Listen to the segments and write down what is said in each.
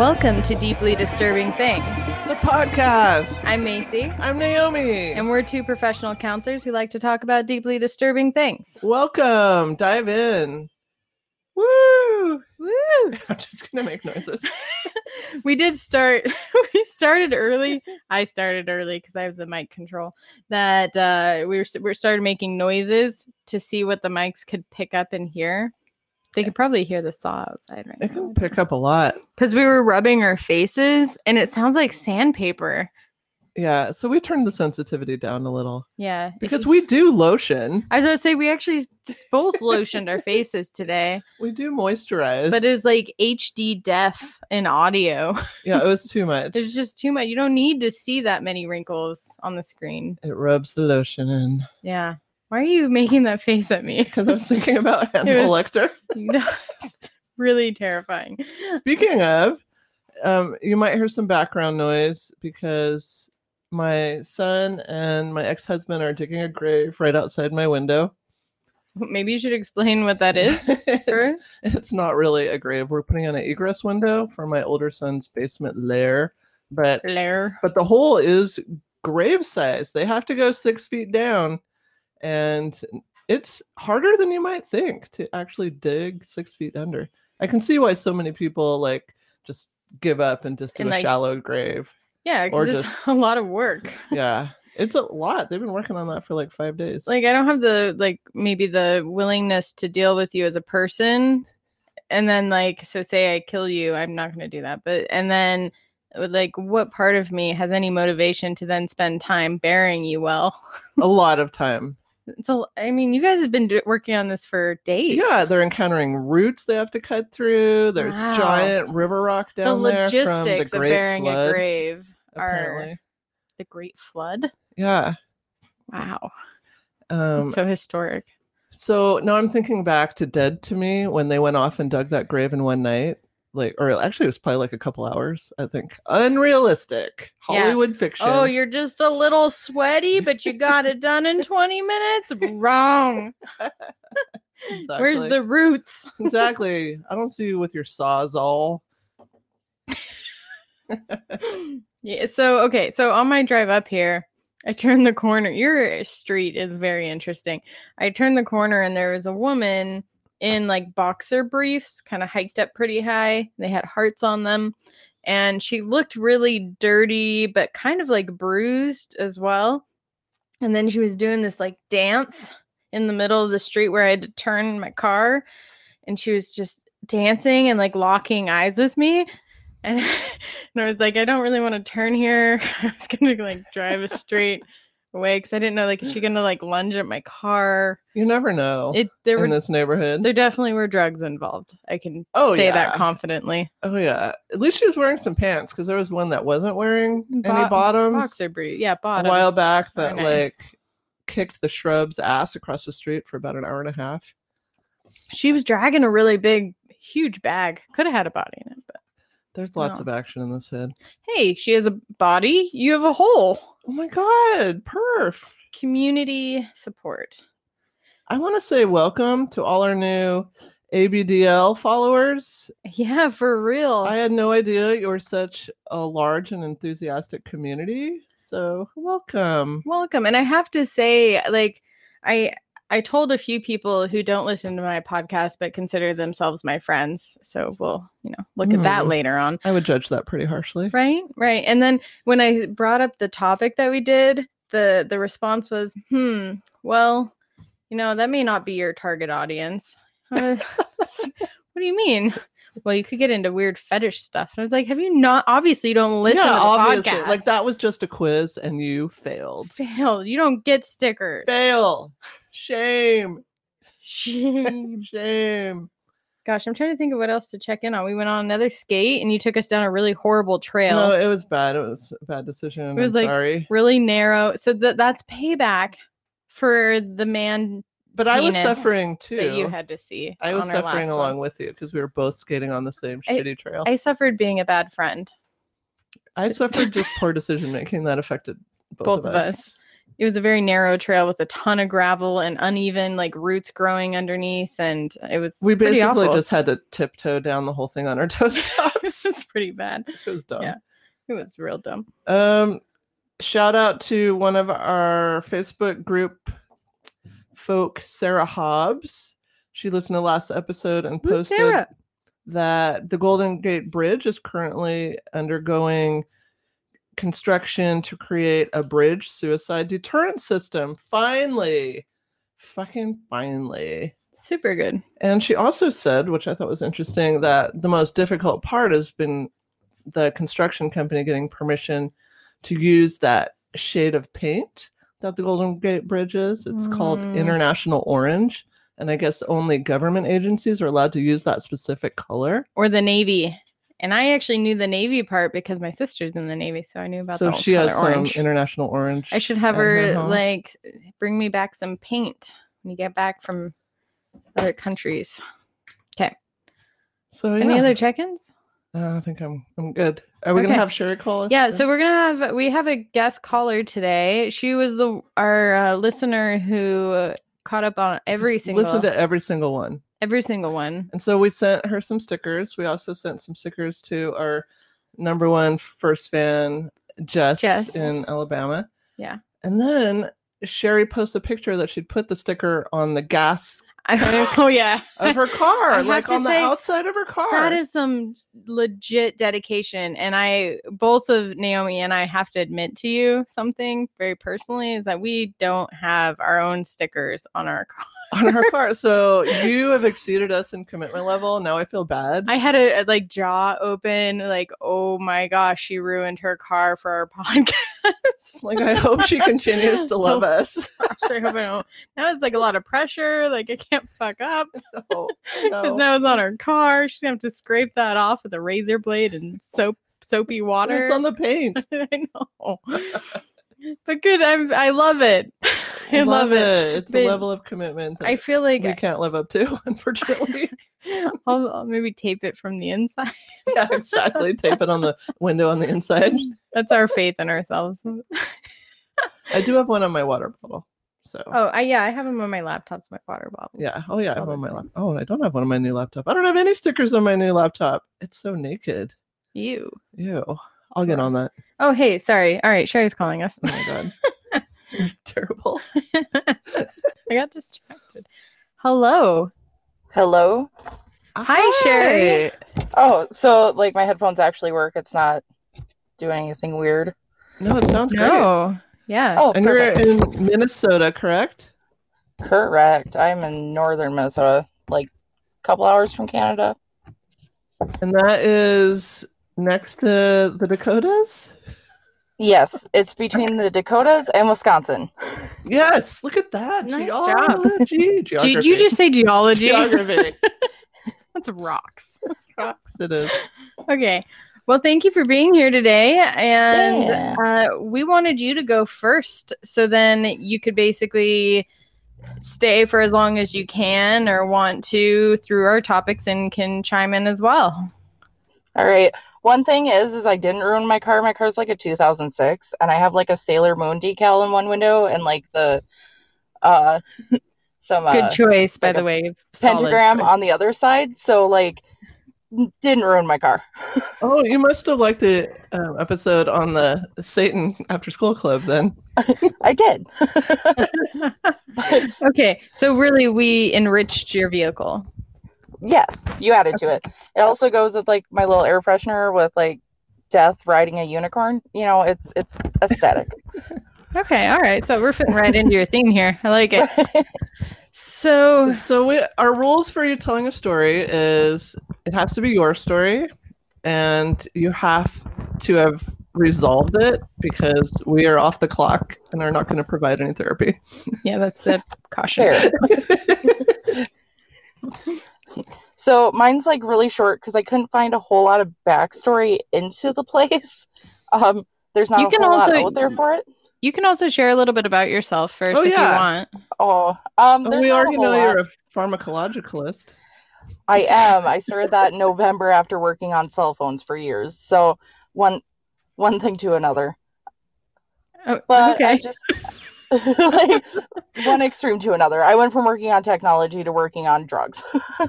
Welcome to Deeply Disturbing Things. The podcast. I'm Macy. I'm Naomi. And we're two professional counselors who like to talk about deeply disturbing things. Welcome. Dive in. Woo! Woo! I'm just going to make noises. We started early. I started early because I have the mic control. That we started making noises to see what the mics could pick up and hear. They could probably hear the saw outside right now. It can pick up a lot. Because we were rubbing our faces and it sounds like sandpaper. Yeah, so we turned the sensitivity down a little. Yeah. Because we do lotion. I was going to say, we actually just both lotioned our faces today. We do moisturize. But it was like HD def in audio. Yeah, it was too much. It's just too much. You don't need to see that many wrinkles on the screen. It rubs the lotion in. Yeah. Why are you making that face at me? Because I was thinking about Hannibal Lecter. Really terrifying. Speaking of, you might hear some background noise because my son and my ex-husband are digging a grave right outside my window. Maybe you should explain what that is first. It's not really a grave. We're putting in an egress window for my older son's basement lair. But the hole is grave size. They have to go 6 feet down. And it's harder than you might think to actually dig 6 feet under. I can see why so many people just give up and just do a shallow grave. Yeah, because it's a lot of work. Yeah, it's a lot. They've been working on that for 5 days. I don't have the maybe the willingness to deal with you as a person. And then so say I kill you, I'm not going to do that. But and then what part of me has any motivation to then spend time burying you well? A lot of time. You guys have been working on this for days. Yeah, they're encountering roots they have to cut through. There's giant river rock down there from the logistics of burying flood, a grave apparently. are the Great Flood. Yeah. Wow. It's so historic. So now I'm thinking back to Dead to Me when they went off and dug that grave in one night. Or actually, it was probably a couple hours, I think. Unrealistic. Hollywood fiction. Oh, you're just a little sweaty, but you got it done in 20 minutes? Wrong. Exactly. Where's the roots? Exactly. I don't see you with your Sawzall. Yeah. So on my drive up here, I turned the corner. Your street is very interesting. I turned the corner and there was a woman in boxer briefs, kind of hiked up pretty high. They had hearts on them. And she looked really dirty, but kind of bruised as well. And then she was doing this dance in the middle of the street where I had to turn my car. And she was just dancing and locking eyes with me. And I was I don't really want to turn here. I was going to drive a straight away because I didn't know is she gonna lunge at my car. You never know in this neighborhood. There definitely were drugs involved. I can say that confidently. Oh yeah, at least she was wearing some pants because there was one that wasn't wearing any bottoms. Boxer brief, yeah, bottoms. A while back that nice. Kicked the shrub's ass across the street for about an hour and a half. She was dragging a really big, huge bag. Could have had a body in it, but there's lots of action in this head. Hey, she has a body. You have a hole. Oh my God, perf. Community support. I want to say welcome to all our new ABDL followers. Yeah, for real. I had no idea you were such a large and enthusiastic community. So welcome. Welcome. And I have to say, I told a few people who don't listen to my podcast but consider themselves my friends. So we'll, look at that later on. I would judge that pretty harshly. Right. And then when I brought up the topic that we did, the response was, well, that may not be your target audience. What do you mean? Well, you could get into weird fetish stuff. And I was like, have you not? Obviously, you don't listen to the podcast. That was just a quiz and you failed. You don't get stickers. Fail. Shame. Gosh, I'm trying to think of what else to check in on. We went on another skate and you took us down a really horrible trail. No, it was bad. It was a bad decision. It was sorry. Really narrow. So that's payback for the man. But I was suffering too. That you had to see. I was suffering along with you because we were both skating on the same shitty trail. I suffered being a bad friend. I suffered just poor decision making that affected both of us. it was a very narrow trail with a ton of gravel and uneven like roots growing underneath, and it was we pretty basically awful. just had to tiptoe down the whole thing on our toe stops. It's pretty bad. It was dumb. Yeah, it was real dumb. Shout out to one of our Facebook group folk, Sarah Hobbs. She listened to last episode and posted that the Golden Gate Bridge is currently undergoing construction to create a bridge suicide deterrent system. Finally. Fucking finally. Super good. And she also said, which I thought was interesting, that the most difficult part has been the construction company getting permission to use that shade of paint that the Golden Gate Bridge is. It's called International Orange. And I guess only government agencies are allowed to use that specific color. Or the Navy. And I actually knew the Navy part because my sister's in the Navy, so I knew about the So she has orange. Some International Orange. I should have her like bring me back some paint when you get back from other countries. Okay. So any other check-ins? I think I'm good. Are we gonna have Sherry call us? Yeah, so we have a guest caller today. She was our listener who caught up on listened to every single one. Every single one. And so we sent her some stickers. We also sent some stickers to our number one first fan, Jess in Alabama. Yeah. And then Sherry posted a picture that she'd put the sticker on the gas oh yeah of her car, like on the outside of her car. That is some legit dedication. And both of Naomi and I have to admit to you something very personally, is that we don't have our own stickers on our car. On her car. So you have exceeded us in commitment level. Now I feel bad. I had a like jaw open, like, oh my gosh, she ruined her car for our podcast. Like, I hope she continues to love us. I hope I don't. Now it's like a lot of pressure. Like, I can't fuck up. No. Because now it's on her car. She's gonna have to scrape that off with a razor blade and soapy water. It's on the paint. I know. But good. I love it. I love it. It's a level of commitment that I feel like we can't live up to, unfortunately. I'll maybe tape it from the inside. Yeah, exactly. Tape it on the window on the inside. That's our faith in ourselves. I do have one on my water bottle. So. I have them on my laptops, my water bottles. Yeah. Oh yeah, I have one on my laptop. Oh, I don't have one on my new laptop. I don't have any stickers on my new laptop. It's so naked. Ew. I'll get on that. Oh, hey, sorry. All right, Sherry's calling us. Oh my god. You're terrible. I got distracted. Hello. Hi, Sherry. Oh, so like my headphones actually work. It's not doing anything weird. No, it sounds great. No. Yeah. Oh, and perfect. You're in Minnesota, correct? Correct. I'm in northern Minnesota, like a couple hours from Canada. And that is next to the Dakotas? Yes, it's between the Dakotas and Wisconsin. Yes, look at that. Nice Geography. Did you just say geology? Geography. That's rocks. That's rocks. It is. Okay. Well, thank you for being here today. And we wanted you to go first, so then you could basically stay for as long as you can or want to through our topics and can chime in as well. All right. One thing is I didn't ruin my car. My car's like a 2006, and I have like a Sailor Moon decal in one window and like the some good choice, by like the way. Pentagram on the other side. So like, didn't ruin my car. Oh, you must have liked the episode on the Satan After School Club then. I did. Okay, so really, we enriched your vehicle. Yes, you added to it. It also goes with like my little air freshener with like Death riding a unicorn. You know, it's aesthetic. Okay, all right. So we're fitting right into your theme here. I like it. So our rules for you telling a story is it has to be your story, and you have to have resolved it because we are off the clock and are not going to provide any therapy. Yeah, that's the caution. So mine's like really short because I couldn't find a whole lot of backstory into the place. There's not a whole lot out there for it. You can also share a little bit about yourself first if you want. We already know you're a pharmacologicalist. I am. I started that in November after working on cell phones for years. So one thing to another. Oh, but okay. Like one extreme to another. I went from working on technology to working on drugs.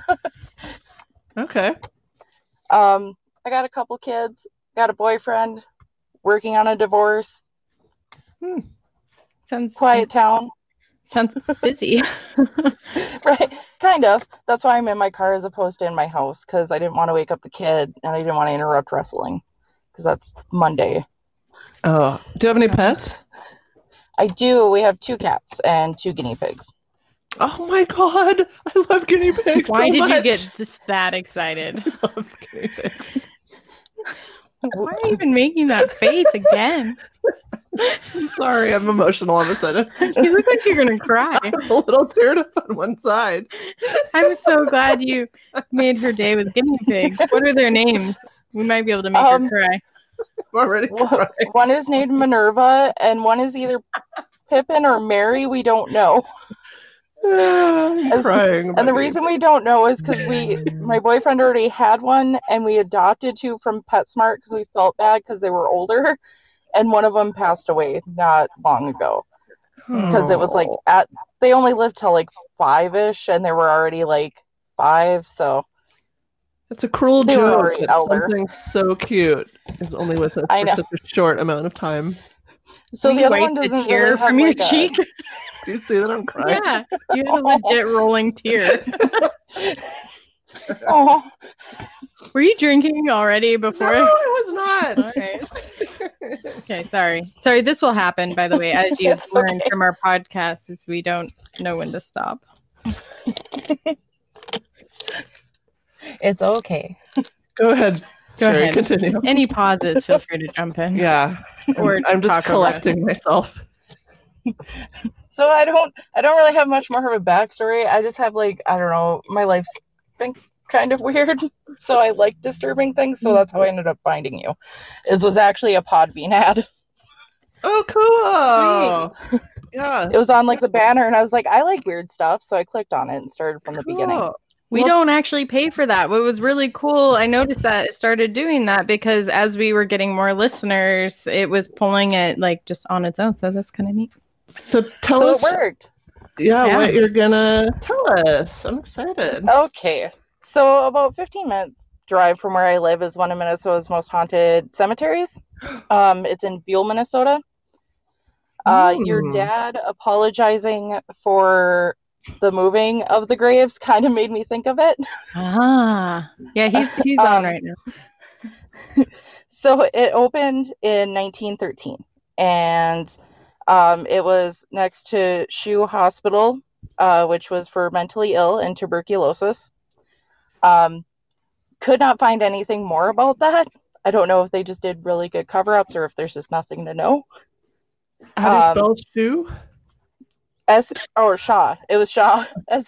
Okay. I got a couple kids, got a boyfriend, working on a divorce. Sounds quiet town. Sounds busy. Right, kind of. That's why I'm in my car as opposed to in my house, because I didn't want to wake up the kid and I didn't want to interrupt wrestling, because that's Monday. Oh, do you have any pets? I do. We have 2 cats and 2 guinea pigs. Oh my god, I love guinea pigs. Why so did much. you get that excited? I love guinea pigs. Why are you even making that face again? I'm sorry, I'm emotional all of a sudden. You look like you're gonna cry. I'm a little teared up on one side. I'm so glad you made her day with guinea pigs. What are their names? We might be able to make her cry. I'm already crying. One is named Minerva, and one is either Pippin or Mary. We don't know. I'm crying. And the reason we don't know is because my boyfriend already had one, and we adopted 2 from PetSmart because we felt bad because they were older, and one of them passed away not long ago because it was like they only lived till like 5-ish, and they were already like 5, so it's a cruel joke that something so cute is only with us for such a short amount of time. So the other one doesn't tear really from your cheek. Do you see that I'm crying? Yeah, you had a legit rolling tear. Oh, were you drinking already before? No, I was not. All right. Okay, sorry. This will happen, by the way, as you've learned from our podcast, is we don't know when to stop. It's okay. Go ahead. Go ahead. Continue. Any pauses, feel free to jump in. Yeah. Or I'm just collecting myself. So I don't really have much more of a backstory. I just have like, I don't know, my life's been kind of weird. So I like disturbing things. So that's how I ended up finding you. It was actually a Podbean ad. Oh, cool. Sweet. Yeah. It was on like the banner, and I was like, I like weird stuff. So I clicked on it and started from the beginning. We don't actually pay for that. What was really cool, I noticed that it started doing that because as we were getting more listeners, it was pulling it like just on its own. So that's kind of neat. So tell us. It worked. Yeah, what you're gonna tell us. I'm excited. Okay. So about 15 minutes drive from where I live is one of Minnesota's most haunted cemeteries. It's in Buell, Minnesota. Your dad apologizing for the moving of the graves kind of made me think of it. Yeah, he's on right now. So it opened in 1913, and it was next to Shoe Hospital, which was for mentally ill and tuberculosis. Could not find anything more about that. I don't know if they just did really good cover-ups or if there's just nothing to know. How do you spell Shoe? Shaw. It was Shaw.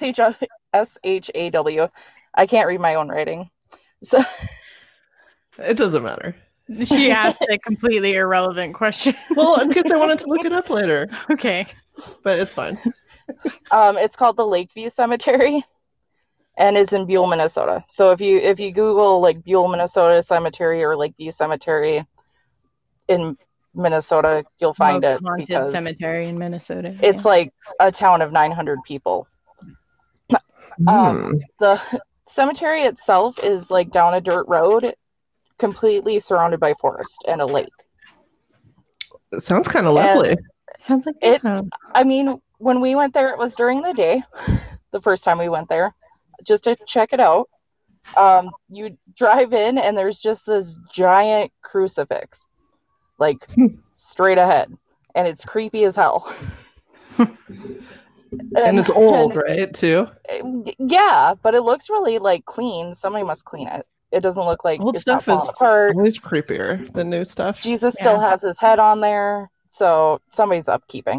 SHAW. I can't read my own writing. So it doesn't matter. She asked a completely irrelevant question. Well, in case I wanted to look it up later. Okay. But it's fine. It's called the Lakeview Cemetery and is in Buell, Minnesota. So if you Google like Buell, Minnesota Cemetery or Lakeview Cemetery in Minnesota, you'll find most it. Haunted cemetery in Minnesota. It's like a town of 900 people. The cemetery itself is like down a dirt road, completely surrounded by forest and a lake. It sounds kind of lovely. Sounds like it. I mean, when we went there, it was during the day. The first time we went there, just to check it out. You drive in, and there's just this giant crucifix, like straight ahead, and it's creepy as hell. And it's old, right? Too. Yeah, but it looks really like clean. Somebody must clean it. It doesn't look like old stuff is always creepier than new stuff. Jesus still has his head on there, so somebody's upkeeping.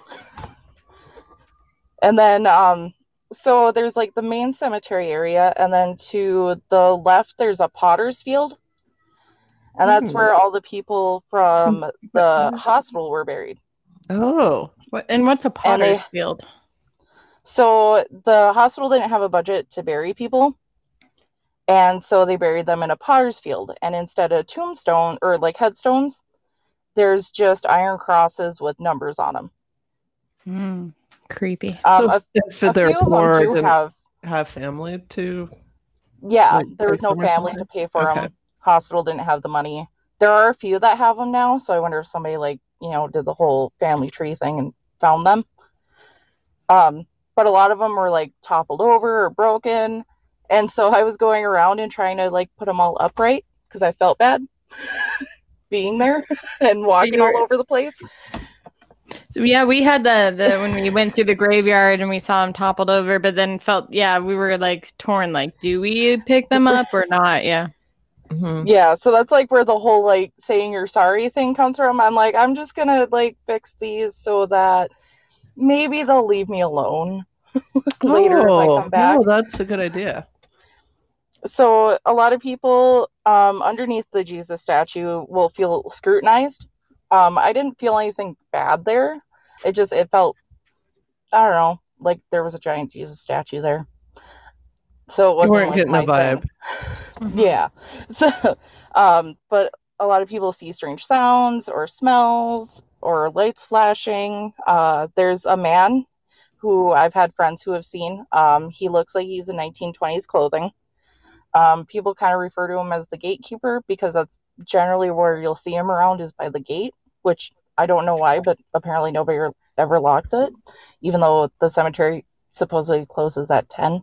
And then, so there's like the main cemetery area, and then to the left there's a potter's field, and that's where all the people from the hospital were buried. Oh, what's a potter's field? So the hospital didn't have a budget to bury people, and so they buried them in a potter's field. And instead of tombstone or like headstones, there's just iron crosses with numbers on them. Creepy. So if a they're few of poor, them do didn't have family to. Yeah, like, there was pay no for 'em or family something? to pay for Okay. them. Hospital didn't have the money. There are a few that have them now, so I wonder if somebody did the whole family tree thing and found them. But a lot of them were like toppled over or broken, and so I was going around and trying to like put them all upright because I felt bad being there and walking all over the place. So yeah, we had the when we went through the graveyard and we saw them toppled over, but then we were like torn, like, do we pick them up or not? Yeah. Mm-hmm. Yeah, so that's like where the whole like saying you're sorry thing comes from. I'm like, I'm just gonna like fix these so that maybe they'll leave me alone later if I come back. No, that's a good idea. So a lot of people underneath the Jesus statue will feel scrutinized. I didn't feel anything bad there. It felt, I don't know, like there was a giant Jesus statue there. So it wasn't You weren't like getting my a vibe. thing. Yeah. So, but a lot of people see strange sounds or smells or lights flashing. There's a man who I've had friends who have seen. He looks like he's in 1920s clothing. People kind of refer to him as the gatekeeper because that's generally where you'll see him around is by the gate, which I don't know why, but apparently nobody ever locks it, even though the cemetery supposedly closes at 10.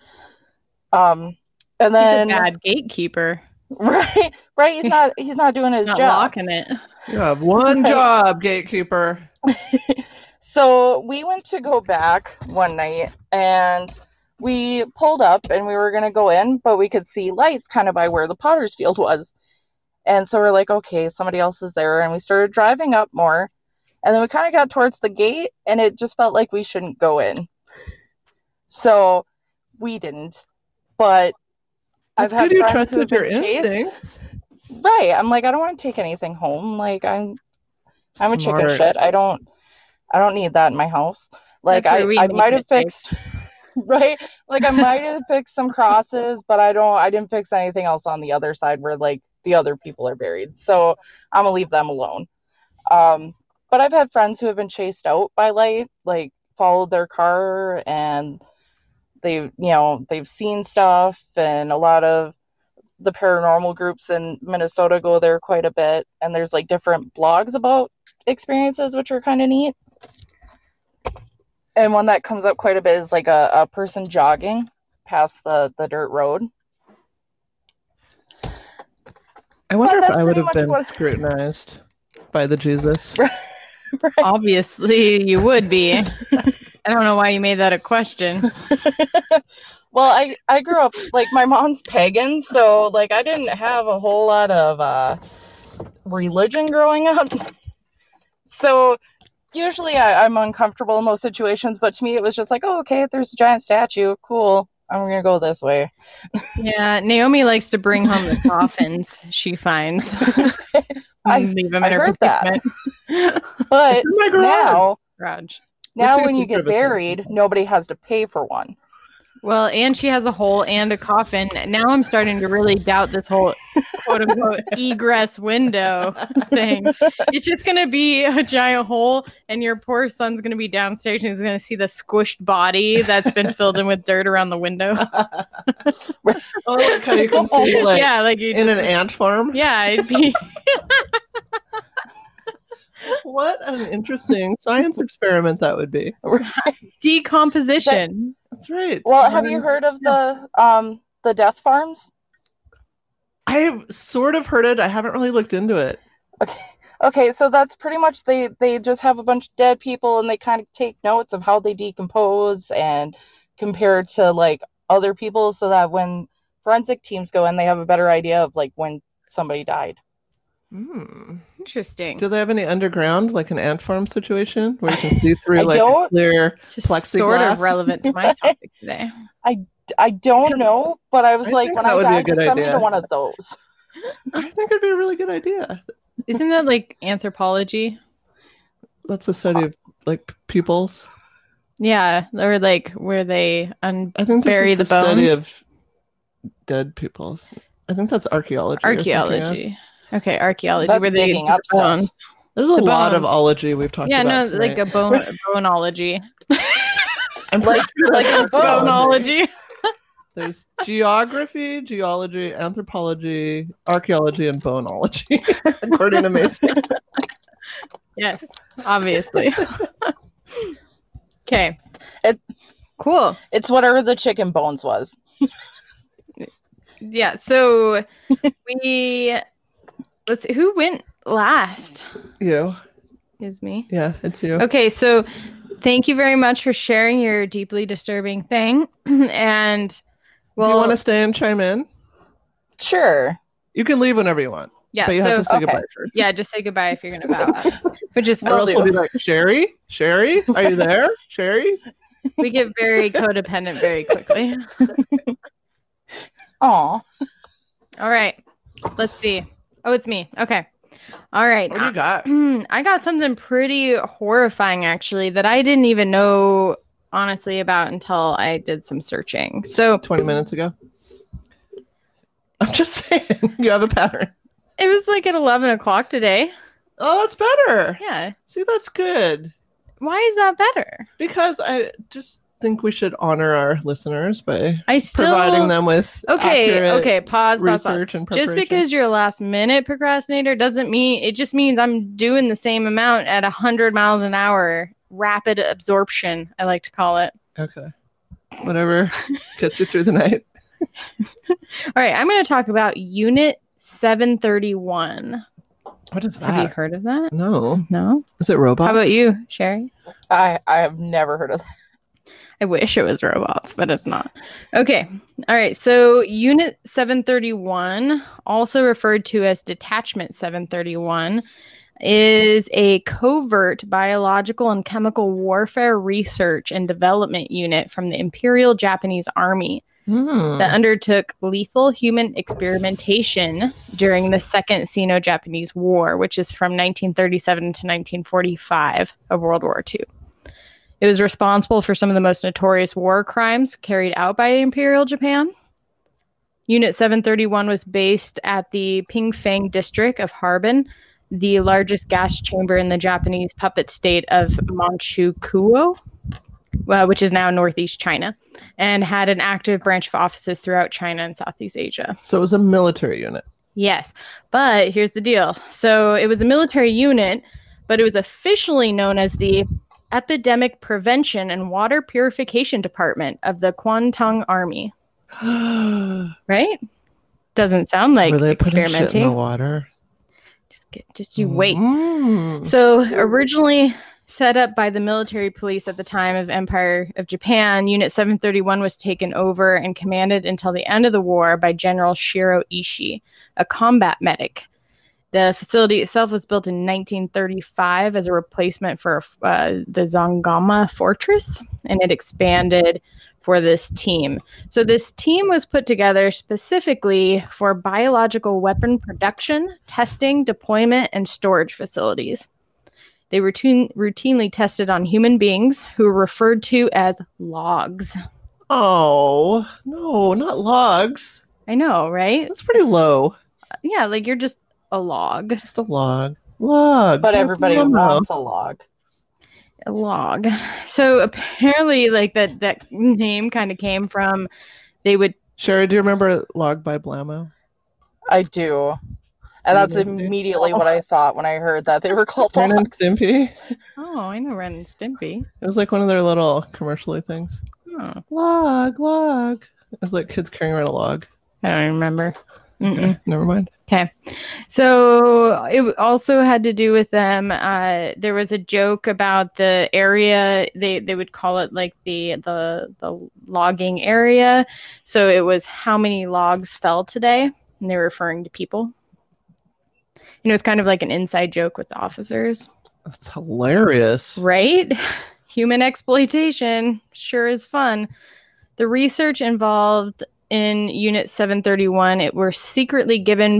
And then he's a bad gatekeeper. Right. He's not doing his not job. locking it. You have one job, gatekeeper. So we went to go back one night and we pulled up and we were going to go in, but we could see lights kind of by where the Potter's Field was. And so we're like, okay, somebody else is there. And we started driving up more. And then we kind of got towards the gate and it just felt like we shouldn't go in. So we didn't. But It's I've had good you friends who have trusted your been chased. instincts. Right. I'm like, I don't want to take anything home. Like I'm a chicken Smart. shit. I don't need that in my house. Like That's where we I make might have mistakes. fixed right? Like I might have fixed some crosses, but I didn't fix anything else on the other side where like the other people are buried. So I'm gonna leave them alone. But I've had friends who have been chased out by light, like followed their car and they've seen stuff, and a lot of the paranormal groups in Minnesota go there quite a bit, and there's like different blogs about experiences which are kind of neat. And one that comes up quite a bit is like a person jogging past the dirt road. I wonder if that's I would pretty have been much scrutinized by the Jesus. Right. Obviously, you would be. I don't know why you made that a question. Well, I grew up, like, my mom's pagan, so, like, I didn't have a whole lot of religion growing up. So, usually I'm uncomfortable in those situations, but to me it was just like, oh, okay, there's a giant statue. Cool. I'm going to go this way. Yeah, Naomi likes to bring home the coffins she finds. Leave them in her that. But now when you get buried, nobody has to pay for one. Well, and she has a hole and a coffin. Now I'm starting to really doubt this whole quote-unquote egress window thing. It's just going to be a giant hole, and your poor son's going to be downstairs, and he's going to see the squished body that's been filled in with dirt around the window. Oh, like how you can see, like, yeah, like in an ant farm? Yeah, it'd be... What an interesting science experiment that would be. Decomposition. That's right. Well, have you heard of the death farms? I've sort of heard it. I haven't really looked into it. Okay, so that's pretty much they just have a bunch of dead people and they kind of take notes of how they decompose and compare to like other people so that when forensic teams go in, they have a better idea of like when somebody died. Interesting. Do they have any underground, like an ant farm situation where you can see through like a clear plexiglass? Sort of relevant to my topic today. I don't know, but I was like, when I die, just send me to one of those. I think it'd be a really good idea. Isn't that like anthropology? That's the study of like peoples. Yeah, or like where they I think this bury is the the study bones. of dead peoples. I think that's archaeology. Archaeology. Okay, archaeology. That's where they digging up bones. stuff. There's a The lot of bones. ology we've talked Yeah, about. no, like a boneology. I'm like- like a bone. Boneology. There's geography, geology, anthropology, archaeology, and boneology, according to Mason. Yes, obviously. Okay. It- Cool. It's whatever the chicken bones was. Yeah, so who went last? You. Is me. Yeah, it's you. Okay, so thank you very much for sharing your deeply disturbing thing. And Do you want to stay and chime in? Sure. You can leave whenever you want. yeah, But you have to say Okay. goodbye first. yeah, just say goodbye if you're gonna bow out. Which is Or else we'll be like, Sherry? Sherry? Are you there? Sherry? we get very codependent very quickly. Aw. All right, let's see. Oh, it's me. Okay. All right. What do you got? I got something pretty horrifying actually that I didn't even know honestly about until I did some searching. So 20 minutes ago? I'm just saying, you have a pattern. it was like at 11 o'clock today. Oh, that's better. Yeah. See, that's good. Why is that better? Because I just think we should honor our listeners by I still providing them with accurate okay. Pause. research and preparation. Just because you're a last minute procrastinator doesn't mean it just means I'm doing the same amount at 100 miles an hour. Rapid absorption, I like to call it. Okay. Whatever gets you through the night. All right, I'm going to talk about Unit 731. What is that? Have you heard of that? No. No. Is it robots? How about you, Sherry? I have never heard of that. I wish it was robots, but it's not. Okay. All right. So Unit 731, also referred to as Detachment 731, is a covert biological and chemical warfare research and development unit from the Imperial Japanese Army that undertook lethal human experimentation during the Second Sino-Japanese War, which is from 1937 to 1945 of World War II. It was responsible for some of the most notorious war crimes carried out by Imperial Japan. Unit 731 was based at the Pingfang district of Harbin, the largest gas chamber in the Japanese puppet state of Manchukuo, which is now northeast China, and had an active branch of offices throughout China and Southeast Asia. So it was a military unit. Yes, but here's the deal. So it was a military unit, but it was officially known as the Epidemic Prevention and Water Purification Department of the Kwantung Army. Right? Doesn't sound like Were they putting shit in experimenting. the water? Just you wait. Mm. So originally set up by the military police at the time of Empire of Japan, Unit 731 was taken over and commanded until the end of the war by General Shiro Ishii, a combat medic. The facility itself was built in 1935 as a replacement for the Zongama Fortress, and it expanded for this team. So this team was put together specifically for biological weapon production, testing, deployment, and storage facilities. They routinely tested on human beings who were referred to as logs. Oh, no, not logs. I know, right? That's pretty low. Yeah, like you're just a log. Just a log. Log. But everybody wants a log. A log. So apparently, like that name kind of came from they would. Sherry, do you remember Log by Blammo? I do. And that's immediately what I thought when I heard that they were called Ren and logs. Stimpy. Oh, I know Ren and Stimpy. It was like one of their little commercially things. Oh, Log, log. It was like kids carrying around a log. I don't remember. Okay, never mind. Okay. So it also had to do with them. There was a joke about the area. They would call it like the logging area. So it was how many logs fell today, and they were referring to people. And it was kind of like an inside joke with the officers. That's hilarious. Right? Human exploitation sure is fun. The research involved in Unit 731, it was secretly given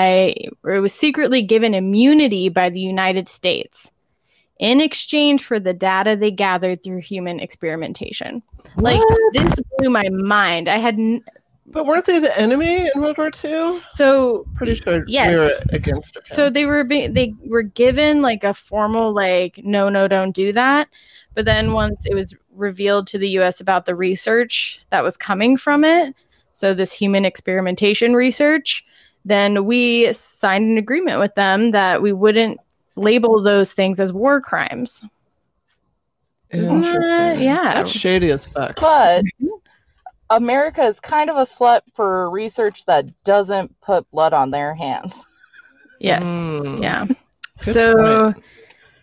immunity by the United States in exchange for the data they gathered through human experimentation. Like, this blew my mind. I had But weren't they the enemy in World War II? So pretty sure yes. we were against Japan. So they were given like a formal like no, don't do that. But then once it was revealed to the U.S. about the research that was coming from it, so this human experimentation research, then we signed an agreement with them that we wouldn't label those things as war crimes. Isn't that, yeah. That's shady as fuck. But America is kind of a slut for research that doesn't put blood on their hands. Yes. Yeah. Good so point.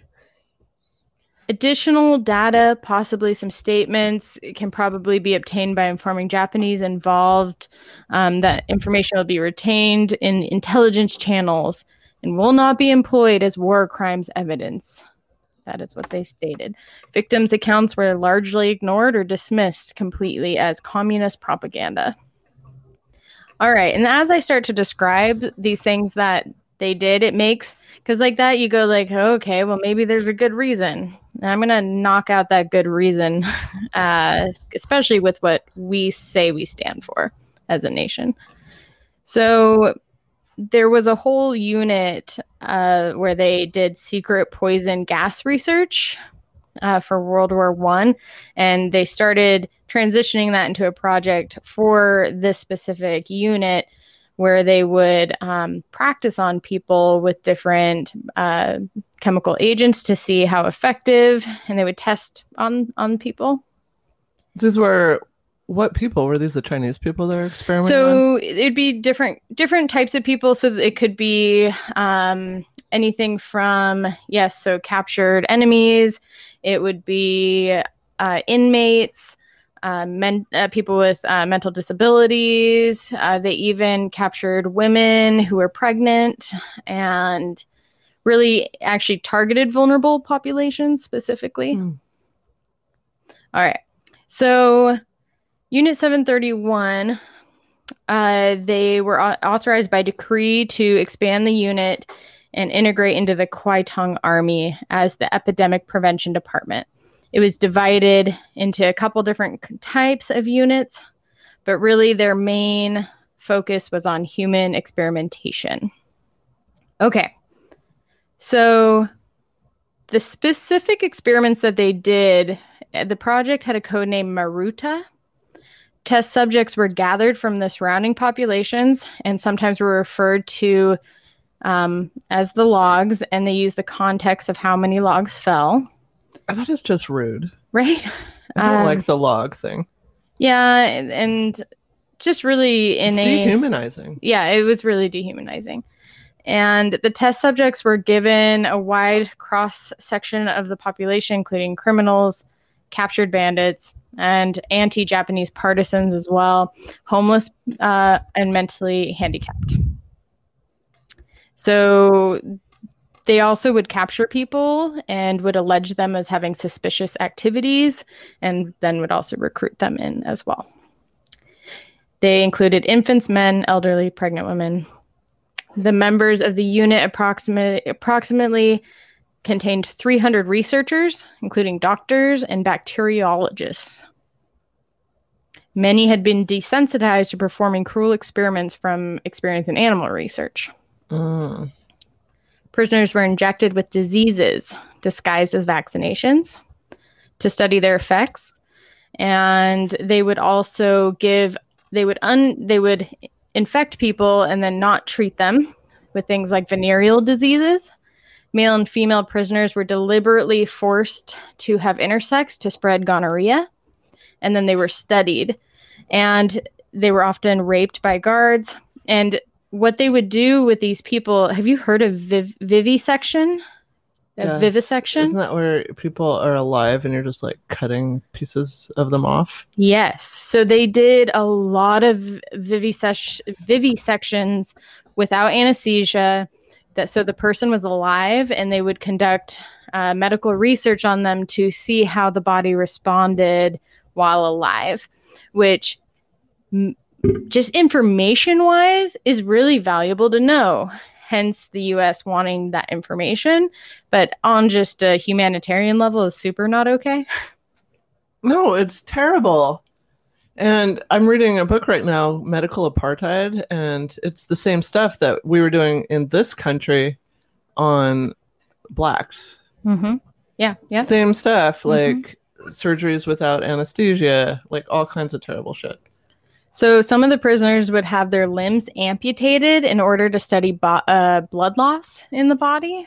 Additional data, possibly some statements, can probably be obtained by informing Japanese involved. That information will be retained in intelligence channels and will not be employed as war crimes evidence. That is what they stated. Victims' accounts were largely ignored or dismissed completely as communist propaganda. All right. And as I start to describe these things that they did, it makes, because like that, you go like, oh, okay, well, maybe there's a good reason. And I'm going to knock out that good reason, especially with what we say we stand for as a nation. So there was a whole unit where they did secret poison gas research for World War I, and they started transitioning that into a project for this specific unit where they would practice on people with different chemical agents to see how effective, and they would test on people. These were what people? Were these the Chinese people that were experimenting So on? It'd be different types of people. So it could be anything from, so captured enemies. It would be inmates, people with mental disabilities. They even captured women who were pregnant and really actually targeted vulnerable populations specifically. All right. So Unit 731, they were authorized by decree to expand the unit and integrate into the Kwai-Tong Army as the Epidemic Prevention Department. It was divided into a couple different types of units, but really their main focus was on human experimentation. Okay, so the specific experiments that they did, the project had a code name Maruta. Test subjects were gathered from the surrounding populations and sometimes were referred to as the logs, and they used the context of how many logs fell. That is just rude. Right? I don't like the log thing. Yeah, and just really it's dehumanizing. Yeah, it was really dehumanizing. And the test subjects were given a wide cross-section of the population, including criminals, captured bandits, and anti-Japanese partisans as well, homeless and mentally handicapped. So they also would capture people and would allege them as having suspicious activities, and then would also recruit them in as well. They included infants, men, elderly, pregnant women. The members of the unit approximately contained 300 researchers, including doctors and bacteriologists. Many had been desensitized to performing cruel experiments from experience in animal research. Prisoners were injected with diseases disguised as vaccinations to study their effects, and they would also they would infect people and then not treat them with things like venereal diseases. Male and female prisoners were deliberately forced to have intersex to spread gonorrhea, and then they were studied, and they were often raped by guards. And what they would do with these people, have you heard of vivisection? Yes. Vivisection? Isn't that where people are alive and you're just like cutting pieces of them off? Yes. So they did a lot of vivisections without anesthesia. So the person was alive, and they would conduct medical research on them to see how the body responded while alive, which just information-wise is really valuable to know. Hence the U.S. wanting that information, but on just a humanitarian level is super not okay. No, it's terrible. And I'm reading a book right now, Medical Apartheid, and it's the same stuff that we were doing in this country on blacks. Mm-hmm. Yeah. Same stuff, like surgeries without anesthesia, like all kinds of terrible shit. So some of the prisoners would have their limbs amputated in order to study blood loss in the body.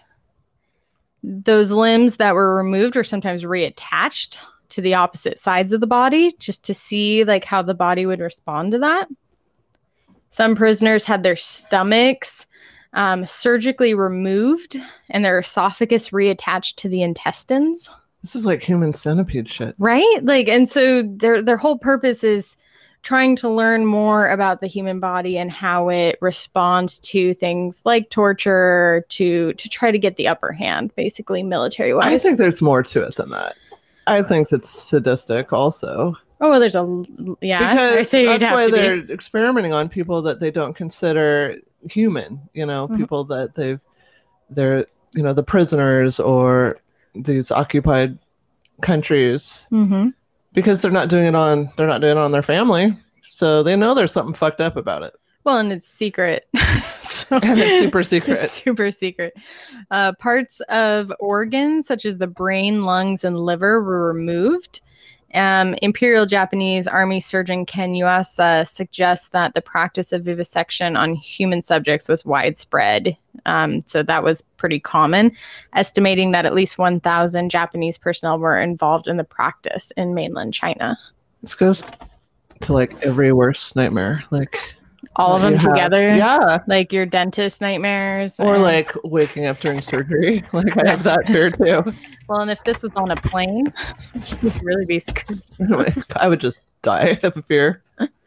Those limbs that were removed were sometimes reattached to the opposite sides of the body just to see like how the body would respond to that. Some prisoners had their stomachs surgically removed and their esophagus reattached to the intestines. This is like human centipede shit. Right? Like, and so their whole purpose is trying to learn more about the human body and how it responds to things like torture to try to get the upper hand, basically military-wise. I think there's more to it than that. I think it's sadistic also. Oh, well, there's because I say that's why they're experimenting on people that they don't consider human, people that they're the prisoners or these occupied countries. Because they're not doing it on their family, so they know there's something fucked up about it. Well, and it's secret. And it's super secret. It's super secret. Parts of organs such as the brain, lungs, and liver were removed. Imperial Japanese Army Surgeon Ken Yuasa suggests that the practice of vivisection on human subjects was widespread. So that was pretty common, estimating that at least 1,000 Japanese personnel were involved in the practice in mainland China. This goes to like every worst nightmare, like all of them together. Yeah. Like your dentist nightmares. Or like waking up during surgery. Like I have that fear too. Well, and if this was on a plane, you'd really be screwed. I would just die of fear.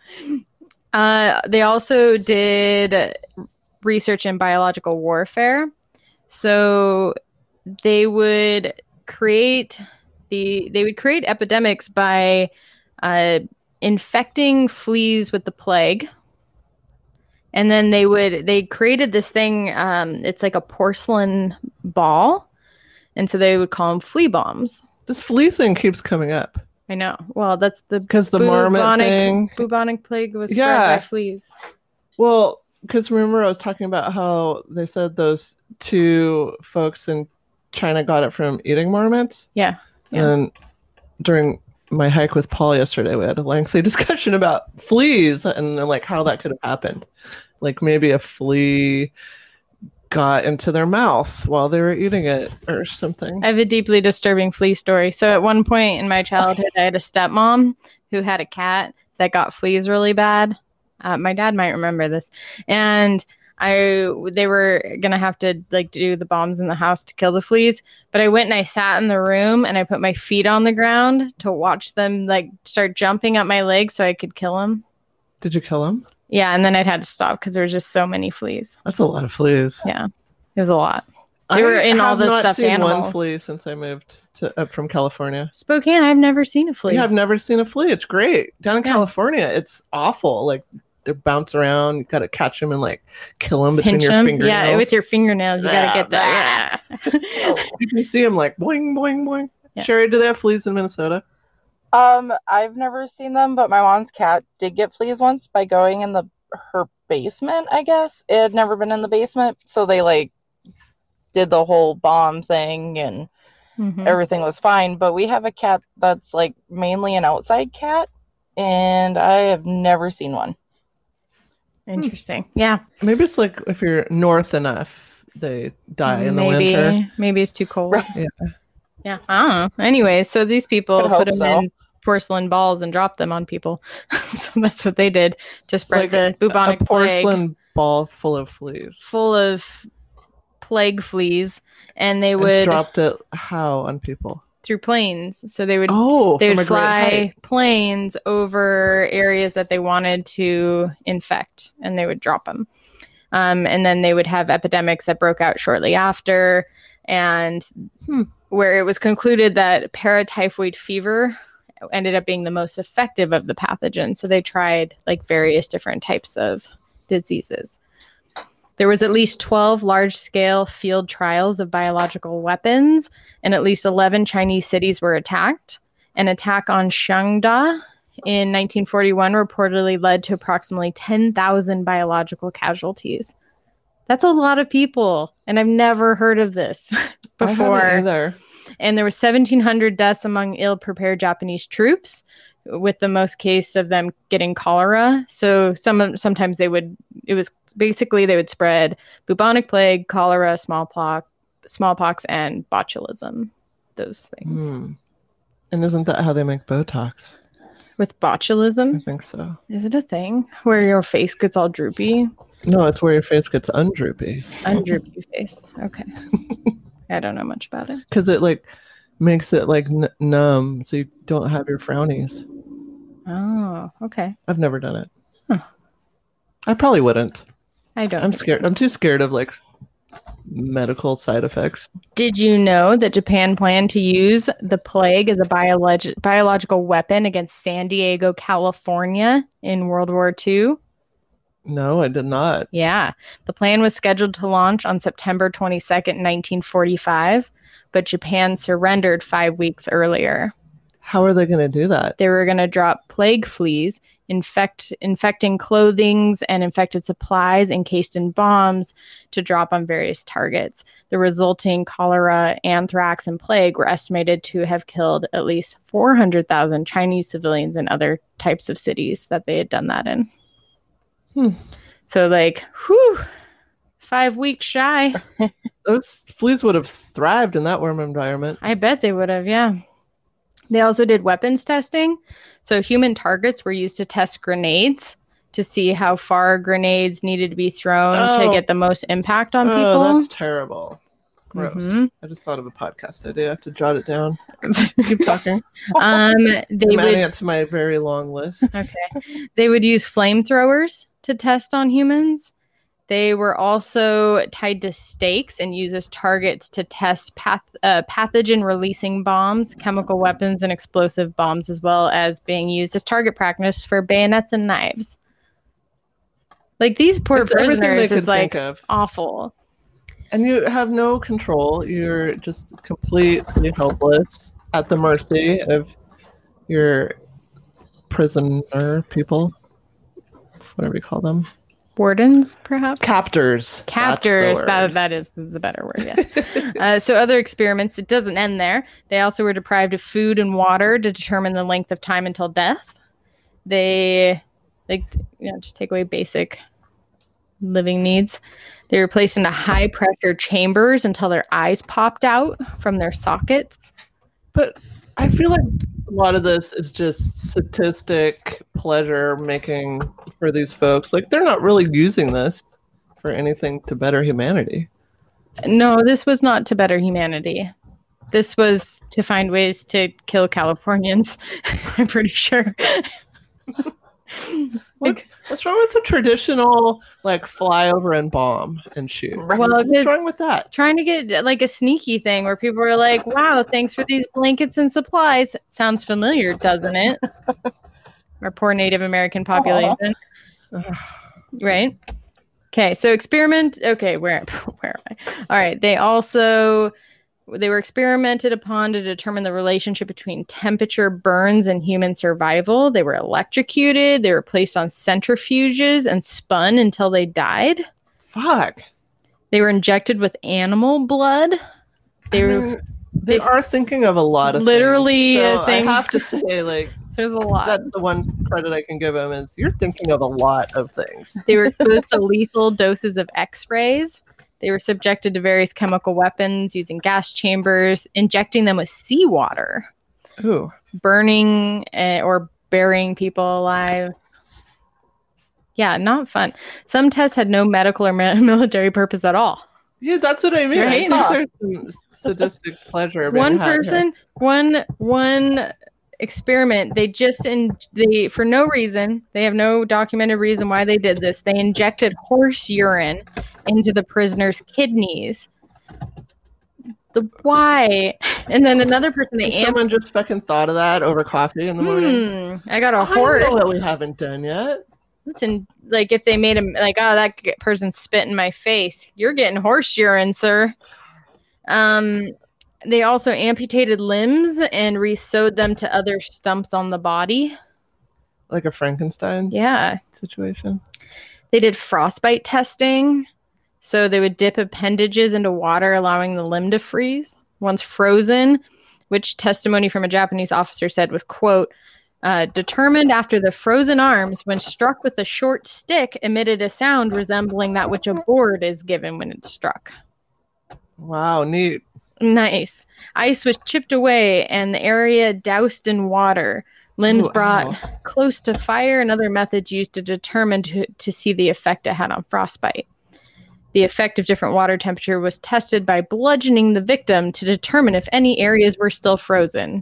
They also did research in biological warfare. So they would create epidemics by infecting fleas with the plague. And then they created this thing, it's like a porcelain ball. And so they would call them flea bombs. This flea thing keeps coming up. I know. Well, that's because the marmot thing. Bubonic plague was spread by fleas. Well, because remember I was talking about how they said those two folks in China got it from eating marmots? Yeah. And during my hike with Paul yesterday, we had a lengthy discussion about fleas and like how that could have happened. Like maybe a flea got into their mouth while they were eating it or something. I have a deeply disturbing flea story. So at one point in my childhood, I had a stepmom who had a cat that got fleas really bad. My dad might remember this. And they were going to have to like do the bombs in the house to kill the fleas. But I went and I sat in the room and I put my feet on the ground to watch them like start jumping up my legs so I could kill them. Did you kill them? Yeah, and then I'd had to stop because there was just so many fleas. That's a lot of fleas. Yeah, it was a lot. They were in all the stuffed animals. I have not seen one flea since I moved up from California. Spokane, I've never seen a flea. Yeah, I've never seen a flea. It's great. Down in California, it's awful. Like, they bounce around. You got to catch them and, like, kill them between your fingernails. Yeah, with your fingernails. You got to get that. Yeah. You can see them, like, boing, boing, boing. Yeah. Sherry, do they have fleas in Minnesota? I've never seen them, but my mom's cat did get fleas once by going in her basement, I guess. It had never been in the basement, so they like did the whole bomb thing and everything was fine. But we have a cat that's like mainly an outside cat, and I have never seen one. Interesting. Yeah. Maybe it's like if you're north enough, they die in the winter. Maybe it's too cold. Yeah. I don't know. Anyway, so these people put them in porcelain balls and drop them on people. So that's what they did to spread like the bubonic plague. A porcelain ball full of fleas. Full of plague fleas. And they would dropped it how on people? Through planes. So they would fly planes over areas that they wanted to infect, and they would drop them. And then they would have epidemics that broke out shortly after, and where it was concluded that paratyphoid fever ended up being the most effective of the pathogens. So they tried like various different types of diseases. There was at least 12 large-scale field trials of biological weapons, and at least 11 Chinese cities were attacked. An attack on Shangda in 1941 reportedly led to approximately 10,000 biological casualties. That's a lot of people, and I've never heard of this before. I haven't either. And there were 1,700 deaths among ill-prepared Japanese troops, with the most case of them getting cholera. So sometimes they would spread bubonic plague, cholera, smallpox, and botulism. Those things. And isn't that how they make Botox? With botulism? I think so. Is it a thing where your face gets all droopy? No, it's where your face gets undroopy. Undroopy face. Okay. I don't know much about it. Because it like makes it like numb, so you don't have your frownies. Oh, okay. I've never done it. Huh. I probably wouldn't. I don't. I'm scared. I'm too scared of like medical side effects. Did you know that Japan planned to use the plague as a biological weapon against San Diego, California in World War II? No, I did not. Yeah. The plan was scheduled to launch on September 22nd, 1945, but Japan surrendered 5 weeks earlier. How are they going to do that? They were going to drop plague fleas, infecting clothing and infected supplies encased in bombs to drop on various targets. The resulting cholera, anthrax, and plague were estimated to have killed at least 400,000 Chinese civilians in other types of cities that they had done that in. So 5 weeks shy. Those fleas would have thrived in that warm environment. I bet they would have, yeah. They also did weapons testing. So human targets were used to test grenades to see how far grenades needed to be thrown to get the most impact on people. Oh, that's terrible. Gross. Mm-hmm. I just thought of a podcast idea. I have to jot it down. Keep talking. I'm adding it to my very long list. Okay. They would use flamethrowers to test on humans. They were also tied to stakes and used as targets to test pathogen-releasing bombs, chemical weapons, and explosive bombs, as well as being used as target practice for bayonets and knives. Like, these poor prisoners is like awful. And you have no control. You're just completely helpless at the mercy of your prisoner people, whatever you call them. Wardens, perhaps? Captors. That is the better word, yes. So other experiments, it doesn't end there. They also were deprived of food and water to determine the length of time until death. They just take away basic living needs. They were placed into high pressure chambers until their eyes popped out from their sockets. But I feel like a lot of this is just sadistic pleasure making for these folks. Like, they're not really using this for anything to better humanity. No, this was not to better humanity. This was to find ways to kill Californians. I'm pretty sure. What's wrong with the traditional fly over and bomb and shoot? Well, what's wrong with that? Trying to get a sneaky thing where people are like, "Wow, thanks for these blankets and supplies." Sounds familiar, doesn't it? Our poor Native American population, right? Okay, so experiment. Okay, where am I? All right, they were experimented upon to determine the relationship between temperature, burns, and human survival. They were electrocuted. They were placed on centrifuges and spun until they died. Fuck. They were injected with animal blood. They are thinking of a lot of literally things. So a thing. I have to say, there's a lot. That's the one credit I can give them is you're thinking of a lot of things. They were exposed to lethal doses of X-rays. They were subjected to various chemical weapons using gas chambers, injecting them with seawater. Ooh. Burning or burying people alive. Yeah, not fun. Some tests had no medical or military purpose at all. Yeah, that's what I mean. Right? I think there's some sadistic pleasure. One person, one experiment, they for no reason, they have no documented reason why they did this. They injected horse urine into the prisoner's kidneys. Why? And then another person, someone just fucking thought of that over coffee in the morning. I got a horse. I know what we haven't done yet. Listen, if they made him that person spit in my face, you're getting horse urine, sir. They also amputated limbs and re-sewed them to other stumps on the body. Like a Frankenstein situation. They did frostbite testing. So they would dip appendages into water, allowing the limb to freeze. Once frozen, which testimony from a Japanese officer said was, quote, determined after the frozen arms, when struck with a short stick, emitted a sound resembling that which a board is given when it's struck. Wow, neat. Nice. Ice was chipped away and the area doused in water. Limbs brought close to fire and other methods used to determine to see the effect it had on frostbite. The effect of different water temperature was tested by bludgeoning the victim to determine if any areas were still frozen.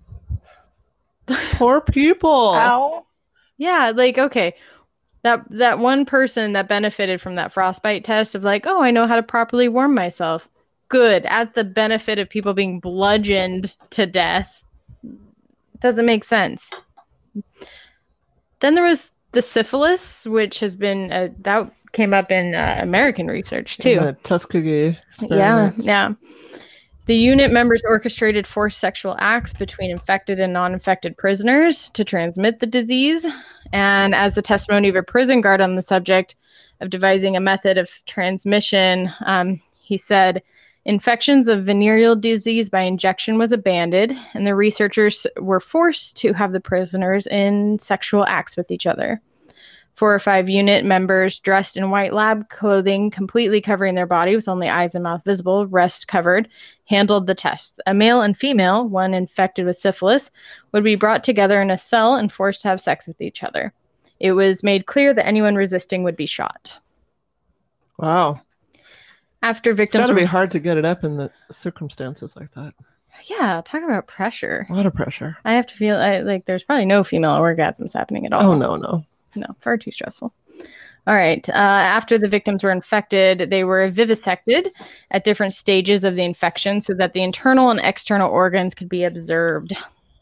Poor people. Ow. Yeah, like, okay. That one person that benefited from that frostbite test of like, oh, I know how to properly warm myself. Good. At the benefit of people being bludgeoned to death. Doesn't make sense. Then there was the syphilis, which has been that came up in American research too. The Tuskegee experiment. Yeah. The unit members orchestrated forced sexual acts between infected and non-infected prisoners to transmit the disease. And as the testimony of a prison guard on the subject of devising a method of transmission, he said, infections of venereal disease by injection was abandoned, and the researchers were forced to have the prisoners in sexual acts with each other. 4 or 5 unit members dressed in white lab clothing, completely covering their body with only eyes and mouth visible, rest covered, handled the test. A male and female, one infected with syphilis, would be brought together in a cell and forced to have sex with each other. It was made clear that anyone resisting would be shot. Wow. After victims... It's gotta be hard to get it up in the circumstances like that. Yeah, talk about pressure. A lot of pressure. I have to feel like there's probably no female orgasms happening at all. Oh, no. No, far too stressful. All right. After the victims were infected, they were vivisected at different stages of the infection so that the internal and external organs could be observed.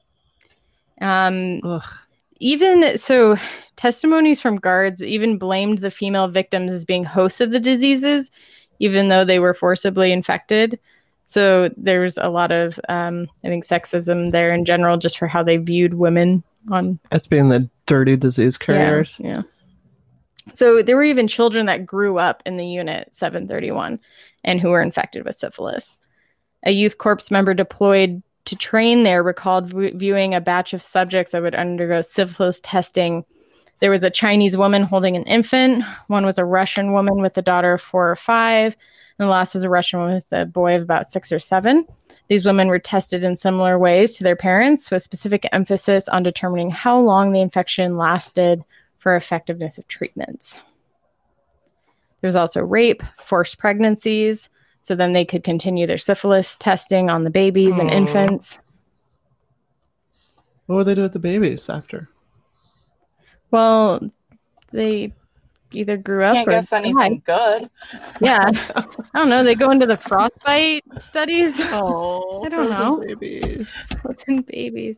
Even so, testimonies from guards even blamed the female victims as being hosts of the diseases, even though they were forcibly infected. So there's a lot of, I think, sexism there in general, just for how they viewed women as being the dirty disease carriers. Yeah. So there were even children that grew up in the unit 731 and who were infected with syphilis. A youth corps member deployed to train there recalled viewing a batch of subjects that would undergo syphilis testing. There was a Chinese woman holding an infant. One was a Russian woman with a daughter of 4 or 5. And the last was a Russian woman with a boy of about 6 or 7. These women were tested in similar ways to their parents, with specific emphasis on determining how long the infection lasted for effectiveness of treatments. There was also rape, forced pregnancies, so then they could continue their syphilis testing on the babies and infants. What would they do with the babies after? Well, they either grew up Can't or guess anything good. Yeah. I don't know. They go into the frostbite studies. Oh, I don't know. Babies. Frozen babies.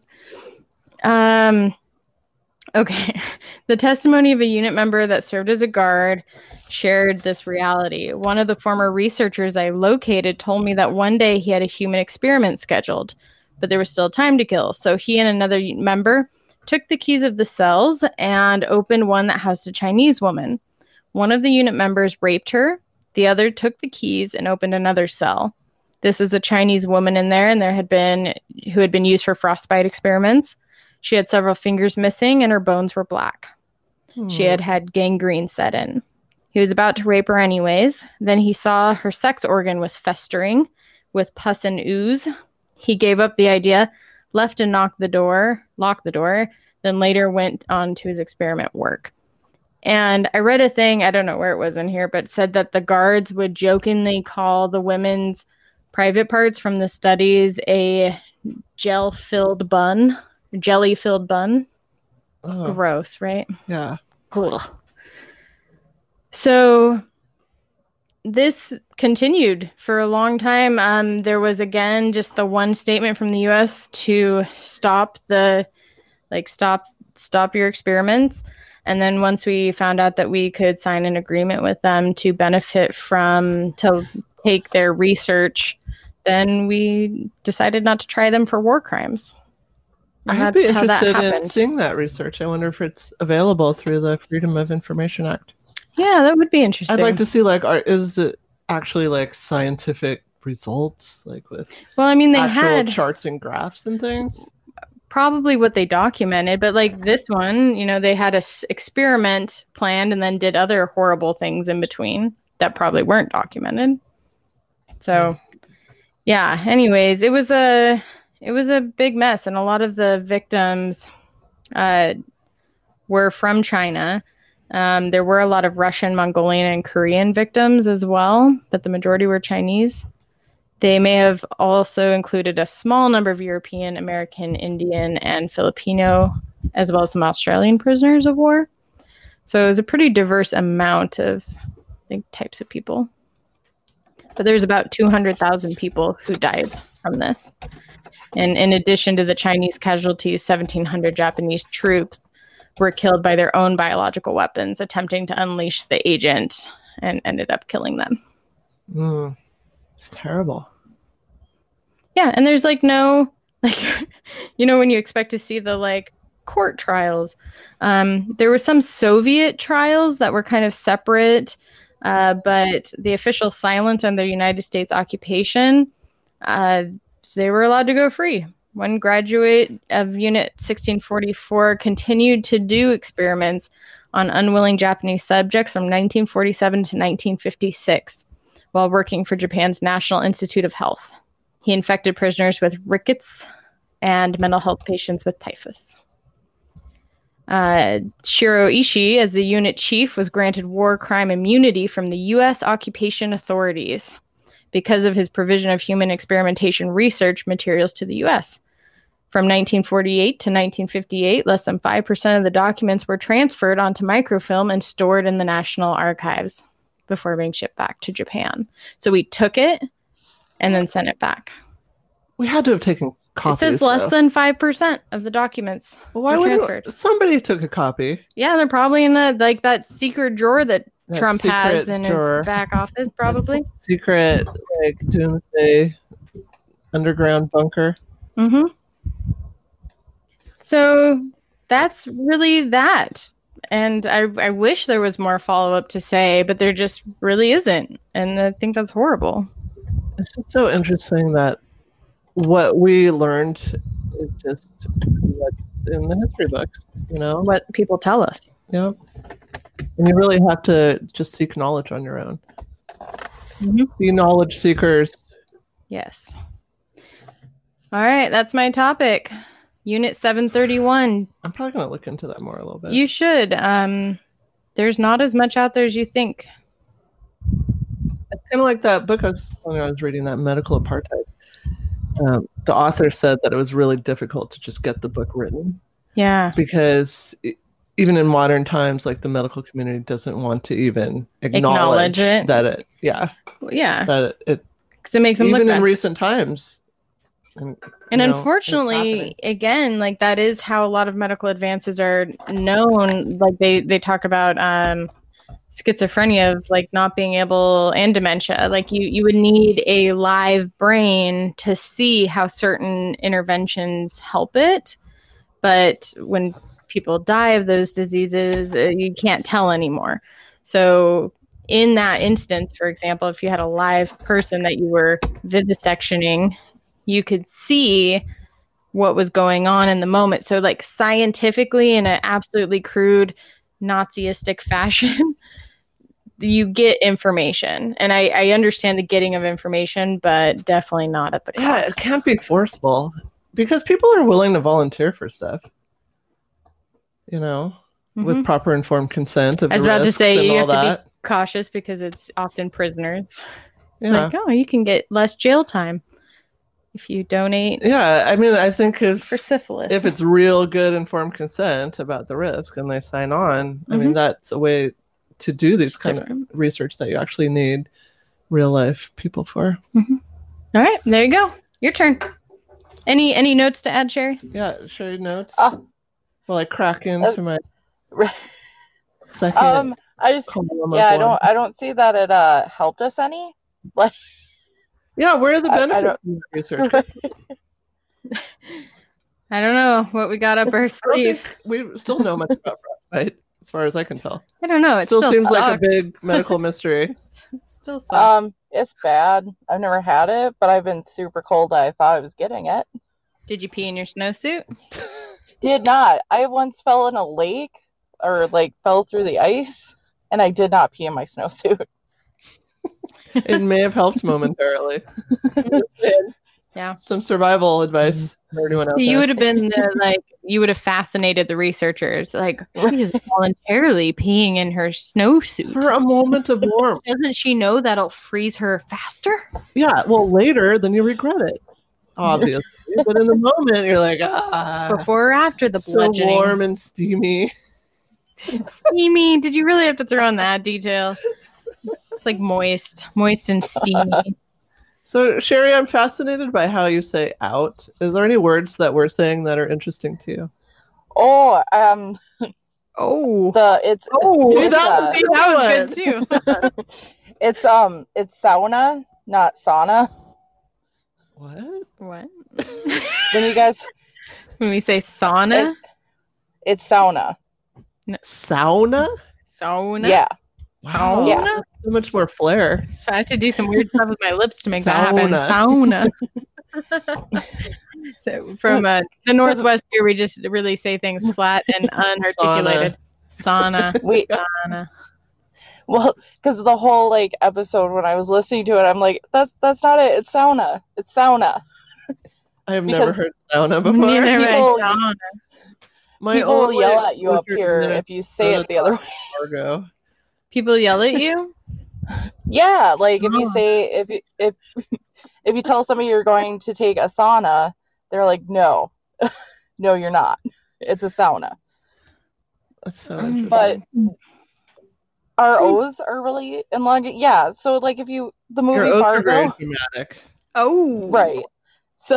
Okay. The testimony of a unit member that served as a guard shared this reality. One of the former researchers I located told me that one day he had a human experiment scheduled, but there was still time to kill. So he and another member took the keys of the cells and opened one that housed a Chinese woman. One of the unit members raped her. The other took the keys and opened another cell. This was a Chinese woman in there, and who had been used for frostbite experiments. She had several fingers missing, and her bones were black. She had gangrene set in. He was about to rape her anyways. Then he saw her sex organ was festering with pus and ooze. He gave up the idea, left and locked the door, then later went on to his experiment work. And I read a thing, I don't know where it was in here, but said that the guards would jokingly call the women's private parts from the studies a jelly-filled bun. Oh. Gross, right? Yeah. Cool. So this continued for a long time. There was, again, just the one statement from the U.S. to stop your experiments. And then once we found out that we could sign an agreement with them to to take their research, then we decided not to try them for war crimes. I'd be interested in seeing that research. I wonder if it's available through the Freedom of Information Act. Yeah, that would be interesting. I'd like to see is it actually scientific results with they actual had charts and graphs and things. Probably what they documented, but this one, they had a experiment planned and then did other horrible things in between that probably weren't documented. So yeah, anyways, it was a big mess, and a lot of the victims were from China. There were a lot of Russian, Mongolian, and Korean victims as well, but the majority were Chinese. They may have also included a small number of European, American, Indian, and Filipino, as well as some Australian prisoners of war. So it was a pretty diverse amount of types of people. But there's about 200,000 people who died from this. And in addition to the Chinese casualties, 1,700 Japanese troops were killed by their own biological weapons, attempting to unleash the agent, and ended up killing them. It's terrible. Yeah, and there's no, when you expect to see the court trials. There were some Soviet trials that were kind of separate, but the official silence on the United States occupation, they were allowed to go free. One graduate of Unit 1644 continued to do experiments on unwilling Japanese subjects from 1947 to 1956 while working for Japan's National Institute of Health. He infected prisoners with rickets and mental health patients with typhus. Shiro Ishii, as the unit chief, was granted war crime immunity from the U.S. occupation authorities because of his provision of human experimentation research materials to the U.S. From 1948 to 1958, less than 5% of the documents were transferred onto microfilm and stored in the National Archives before being shipped back to Japan. So we took it and then sent it back. We had to have taken copies. It says less than 5% of the documents were transferred. Somebody took a copy. Yeah, they're probably in the that secret drawer that Trump has in his back office, probably. Secret doomsday underground bunker. Mm-hmm. So that's really that. And I wish there was more follow-up to say, but there just really isn't. And I think that's horrible. It's just so interesting that what we learned is just what's in the history books, What people tell us. Yeah. And you really have to just seek knowledge on your own. Mm-hmm. Be knowledge seekers. Yes. All right, that's my topic. Unit 731. I'm probably going to look into that more a little bit. You should. There's not as much out there as you think. It's kind of like that book I was reading, that Medical Apartheid. The author said that it was really difficult to just get the book written. Yeah. Because even in modern times, the medical community doesn't want to even acknowledge it. That it, yeah. That it, because it makes them look bad. Even in recent times. And unfortunately, again, that is how a lot of medical advances are known. They talk about schizophrenia of not being able, and dementia. You would need a live brain to see how certain interventions help it. But when people die of those diseases, you can't tell anymore. So in that instance, for example, if you had a live person that you were vivisectioning, you could see what was going on in the moment. So scientifically, in an absolutely crude Naziistic fashion, you get information. And I understand the getting of information, but definitely not at the cost. Yeah, it can't be forceful because people are willing to volunteer for stuff, with proper informed consent. I was about to say, you have to be cautious because it's often prisoners. Yeah. You can get less jail time if you donate. Yeah, I think for syphilis, if it's real good informed consent about the risk and they sign on, mm-hmm. That's a way to do these kind of research that you actually need real life people for. Mm-hmm. All right, there you go. Your turn. Any notes to add, Sherry? Yeah, Sherry, notes. While I crack into my second. I don't see that it helped us any. Yeah, where are the benefits of research? I don't know what we got up our I don't sleeve. think we still know much about frostbite, as far as I can tell. I don't know. It Still seems sucks. like a big medical mystery. Still sucks. It's bad. I've never had it, but I've been super cold. I thought I was getting it. Did you pee in your snowsuit? Did not. I once fell in a lake or like fell through the ice, and I did not pee in my snowsuit. It may have helped momentarily. Yeah. Some survival advice for anyone out So you there. would have been you would have fascinated the researchers. Like, she is voluntarily peeing in her snowsuit. For a moment of warmth. Doesn't she know that'll freeze her faster? Yeah, well, later, then you regret it. Obviously. But in the moment, you're like, Before or after the so bludgeoning? warm and steamy. Steamy. Did you really have to throw in that detail? It's like moist and steamy. So, Sherry, I'm fascinated by how you say out. Is there any words that we're saying that are interesting to you? Oh, That was good too. it's sauna, not sauna. What? What? When you guys, When we say sauna? it's sauna. Sauna? Sauna? Yeah. Wow. Yeah. So much more flair. So I had to do some weird stuff with my lips to make that happen. Sauna. So from the Northwest here, we just really say things flat and unarticulated. Sauna. Sauna. Well, because the whole like episode when I was listening to it, I'm like, that's not it. It's sauna. It's sauna. I have never heard sauna before. Neither have I. People- Sauna. People yell at you up here if you say it the other way. Fargo. People yell at you? Yeah, like if you Oh. say if you tell somebody you're going to take a sauna, they're like, no, no, you're not. It's a sauna. That's so interesting. But our O's are really elongated. Yeah, so like if you the movie Your O's are very Fargo, dramatic. Oh. right? So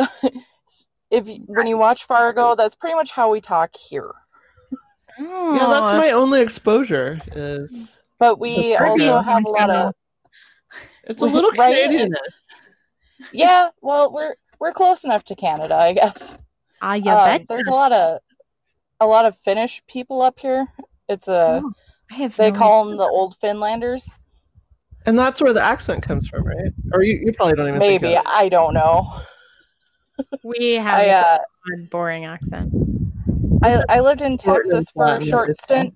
when you watch Fargo, that's pretty much how we talk here. Yeah, that's my only exposure. Is But we So Fargo. also have a lot of it's a little Right? Canadian. yeah. Well, we're close enough to Canada, I guess. You bet. There's a lot of Finnish people up here. It's a Oh, I have they no call them the old Finlanders. And that's where the accent comes from, right? Or you probably don't even Maybe think of it. I don't know. We have I a boring accent. I lived in Portland's Texas for a Latin, short it's stint.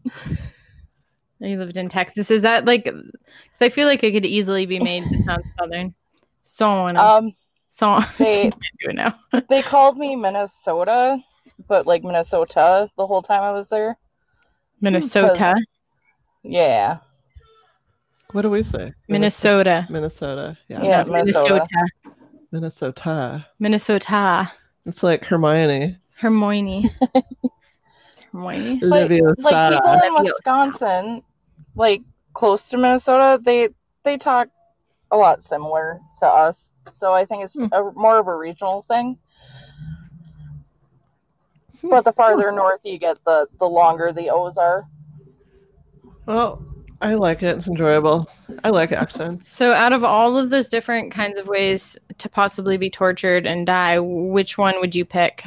You lived in Texas. Is that like? Because I feel like it could easily be made to sound southern. Sauna. They- I do know. They called me Minnesota, but like Minnesota the whole time I was there. Minnesota. Yeah. What do we say? Minnesota. Minnesota. Yeah. Yeah, No, Minnesota. Minnesota. Minnesota. It's like Hermione. Hermione. Hermione. Like people Leviosa. in Leviosa. Wisconsin, like close to Minnesota, they talk a lot similar to us. So I think it's more of a regional thing. But the farther north you get, the longer the O's are. Well, I like it. It's enjoyable. I like accents. So, out of all of those different kinds of ways to possibly be tortured and die, which one would you pick?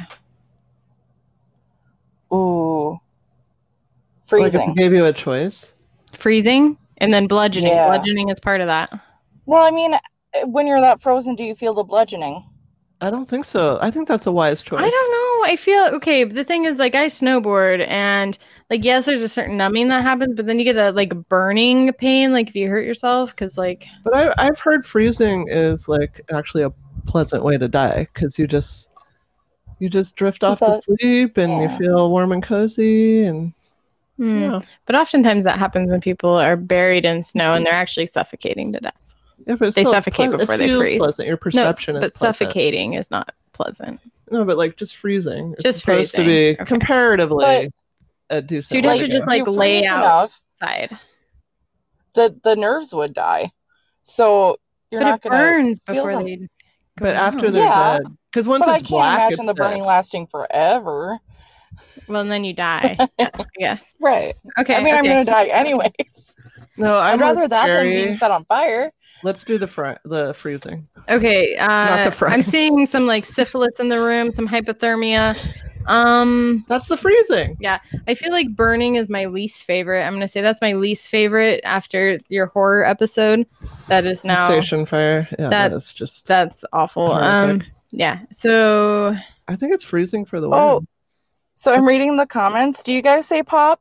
Ooh. Like if Freezing. I gave you a choice. Freezing and then bludgeoning. Yeah. Bludgeoning is part of that. Well, I mean, when you're that frozen, do you feel the bludgeoning? I don't think so. I think that's a wise choice. I don't know. I feel okay. The thing is, like, I snowboard, and like, yes, there's a certain numbing that happens, but then you get that like burning pain, like if you hurt yourself, because like. But I've heard freezing is like actually a pleasant way to die because you just drift off to sleep and you feel warm and cozy and. Yeah. But oftentimes that happens when people are buried in snow and they're actually suffocating to death. Yeah, but They suffocate before they freeze. Pleasant. Your perception no, is but pleasant. suffocating is not pleasant. No, but like just freezing. It's Just supposed freezing. to be Okay. comparatively a decent. So you'd have way to just go. like You lay freeze enough, outside. the nerves would die. So you're But not it going burns feel before them. they go But after down. they're Yeah, dead, because once But I it's can't black, imagine it's the burning dead. lasting forever. Well, and then you die. Yeah, I guess. Right. Okay. I mean, I'm okay. going to die anyways. No, I'd I'm rather that than Jerry. being set on fire. Let's do the freezing. Okay. Not the frying. I'm seeing some like syphilis in the room, some hypothermia. That's the freezing. Yeah, I feel like burning is my least favorite. I'm gonna say that's my least favorite after your horror episode. That is now station fire. Yeah, that's awful. horrific. Yeah. So I think it's freezing for the win. Oh, so I'm reading the comments. Do you guys say pop?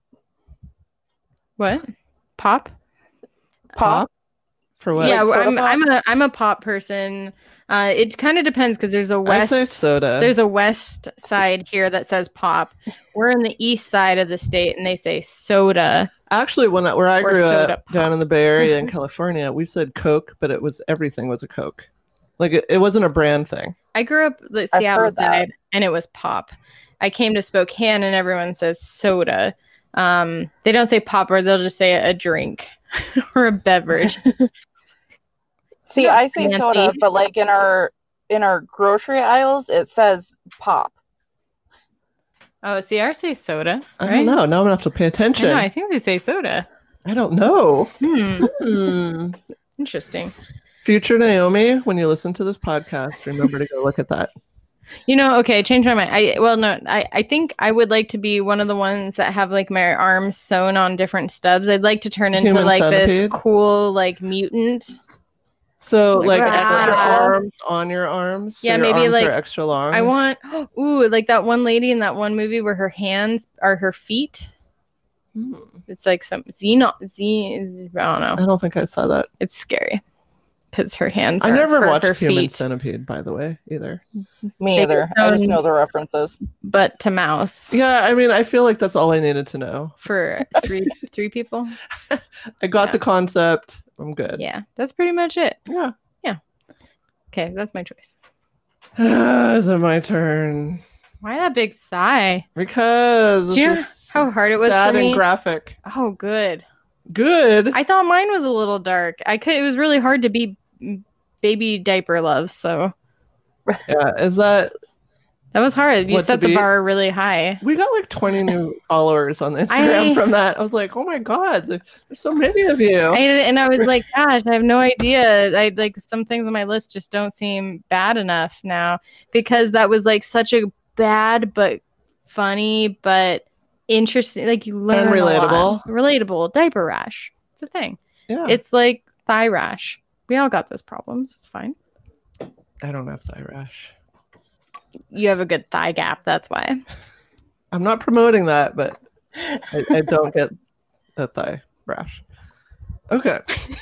what? Pop? Pop? For what? Yeah, Like soda pop? I'm a pop person. It kind of depends because there's a west. I say soda. There's a west side here that says pop. We're in the east side of the state, and they say soda. Actually, where I Or grew soda up pop. down in the Bay Area in California, we said Coke, but everything was a Coke. Like it wasn't a brand thing. I grew up the I've Seattle heard that. side, and it was pop. I came to Spokane, and everyone says soda. They don't say pop, or they'll just say a drink or a beverage. See, Not I say fancy. soda, but like in our grocery aisles, it says pop. Oh, see, ours say soda. I Right? don't know. Now I'm gonna have to pay I attention. know. I think they say soda. I don't know. Hmm. Interesting. Future Naomi, when you listen to this podcast, remember to go look at that. You know, okay, change my mind. I think I would like to be one of the ones that have like my arms sewn on different stubs. I'd like to turn into Human like this centipede? cool like mutant. So like Wow. extra arms on your arms. So Yeah, your maybe, arms like, are extra long. I want like that one lady in that one movie where her hands are her feet. Hmm. It's like some I don't know. I don't think I saw that. It's scary because her hands. I are never for watched her Human feet, Centipede, by the way, either. Me They either. get I just sewn- know the references. butt to mouth Yeah, I mean, I feel like that's all I needed to know. for three people. I got Yeah. the concept. I'm good. Yeah, that's pretty much it. Yeah. Okay, that's my choice. Is it my turn? Why that big sigh? Because Do you know this is how hard it was sad for me? and graphic. Oh, good. Good. I thought mine was a little dark. It was really hard to be baby diaper love, so Yeah, is that that was hard. You What to set the beat? bar really high. we got like 20 new followers on Instagram from that. I was like, oh my god, there's so many of you. I was like, gosh, I have no idea. I like some things on my list just don't seem bad enough now because that was like such a bad but funny but interesting. Like you learn And a lot. relatable. Relatable diaper rash. It's a thing. Yeah, It's like thigh rash. We all got those problems. It's fine. I don't have thigh rash. You have a good thigh gap. That's why. I'm not promoting that, but I don't get a thigh rash. Okay.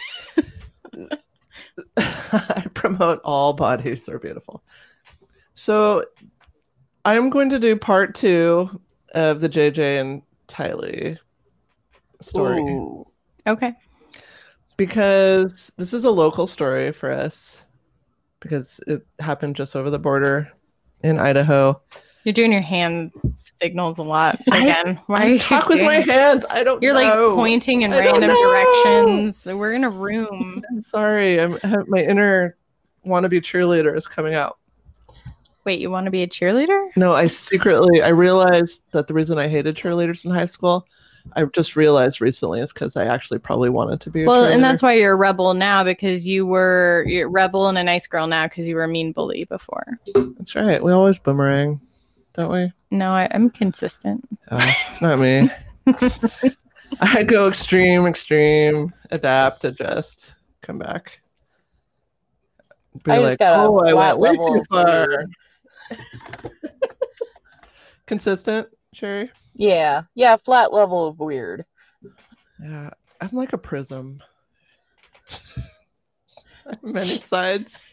I promote all bodies are beautiful. So I'm going to do part 2 of the JJ and Tylee story. Ooh. Okay. Because this is a local story for us because it happened just over the border in Idaho. You're doing your hand signals a lot again. Why are I you talk with my doing- hands. I don't You're know. like pointing in I don't random know. directions. We're in a room. I'm sorry. My inner wannabe cheerleader is coming out. Wait, you want to be a cheerleader? No, I realized that the reason I hated cheerleaders in high school, I just realized recently is because I actually probably wanted to be a Well, cheerleader. and that's why you're a rebel now because you're a rebel and a nice girl now because you were a mean bully before. That's right. We always boomerang, don't we? No, I'm consistent. Oh, not me. I go extreme, adapt, adjust, come back. Be I just got a I flat went way level too of far. weird. Consistent, Sherry? Yeah, flat level of weird. Yeah, I'm like a prism. Many sides.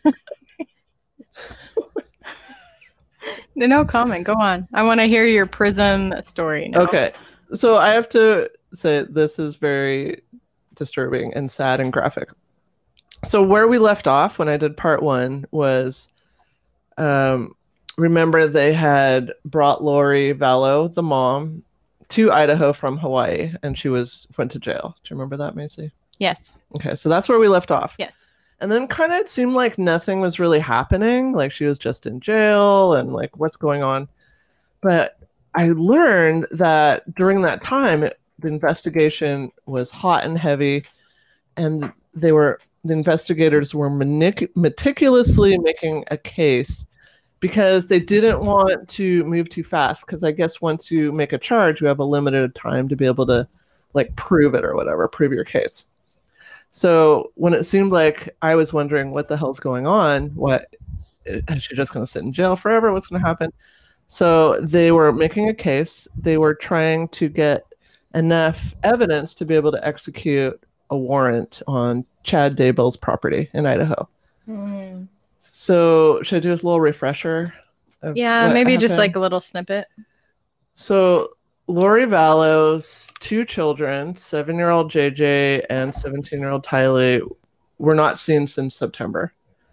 No comment. Go on. I want to hear your prism story now. Okay, so I have to say this is very disturbing and sad and graphic. So where we left off when I did part 1 was, remember they had brought Lori Vallow, the mom, to Idaho from Hawaii, and she went to jail. Do you remember that, Macy? Yes. Okay, so that's where we left off. Yes. And then kind of it seemed like nothing was really happening. Like she was just in jail and like what's going on. But I learned that during that time, the investigation was hot and heavy. And the investigators were meticulously making a case because they didn't want to move too fast. Because I guess once you make a charge, you have a limited time to be able to like prove it or whatever, prove your case. So when it seemed like I was wondering what the hell's going on, what is she just going to sit in jail forever? What's going to happen? So they were making a case. They were trying to get enough evidence to be able to execute a warrant on Chad Daybell's property in Idaho. Mm. So should I do a little refresher? Yeah, maybe just like a little snippet. So Lori Vallow's two children, 7-year-old JJ and 17-year-old Tylee, were not seen since September.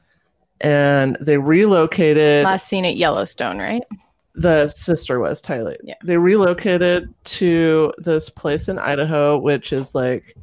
And they relocated. Last seen at Yellowstone, right? The sister was Tylee. Yeah. They relocated to this place in Idaho, which is like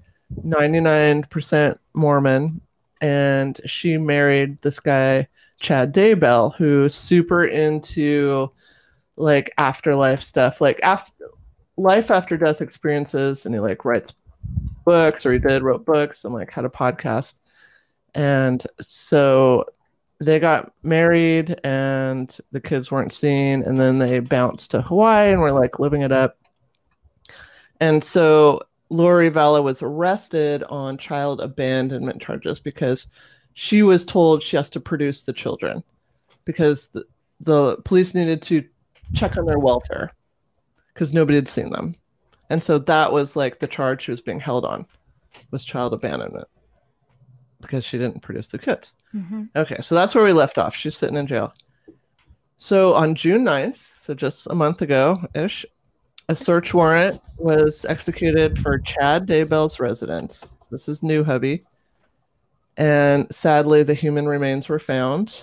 99% Mormon. And she married this guy, Chad Daybell, who's super into like afterlife stuff, like life after death experiences. And he like writes books, or wrote books, and like had a podcast. And so they got married and the kids weren't seen, and then they bounced to Hawaii and were like living it up. And so Lori Vallow was arrested on child abandonment charges because she was told she has to produce the children because the police needed to check on their welfare because nobody had seen them. And so that was like the charge she was being held on, was child abandonment, because she didn't produce the kids. Mm-hmm. Okay, so that's where we left off. She's sitting in jail. So on June 9th, so just a month ago-ish, a search warrant was executed for Chad Daybell's residence. This is New Hubby. And sadly, the human remains were found.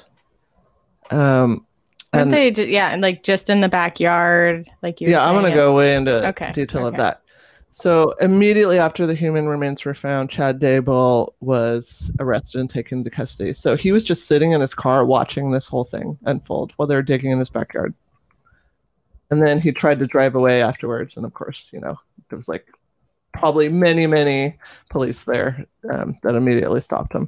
And they and like just in the backyard, like you. Yeah, I'm gonna go way into detail of that. So immediately after the human remains were found, Chad Daybell was arrested and taken into custody. So he was just sitting in his car watching this whole thing unfold while they were digging in his backyard. And then he tried to drive away afterwards. And of course, you know, there was like probably many, many police there that immediately stopped him.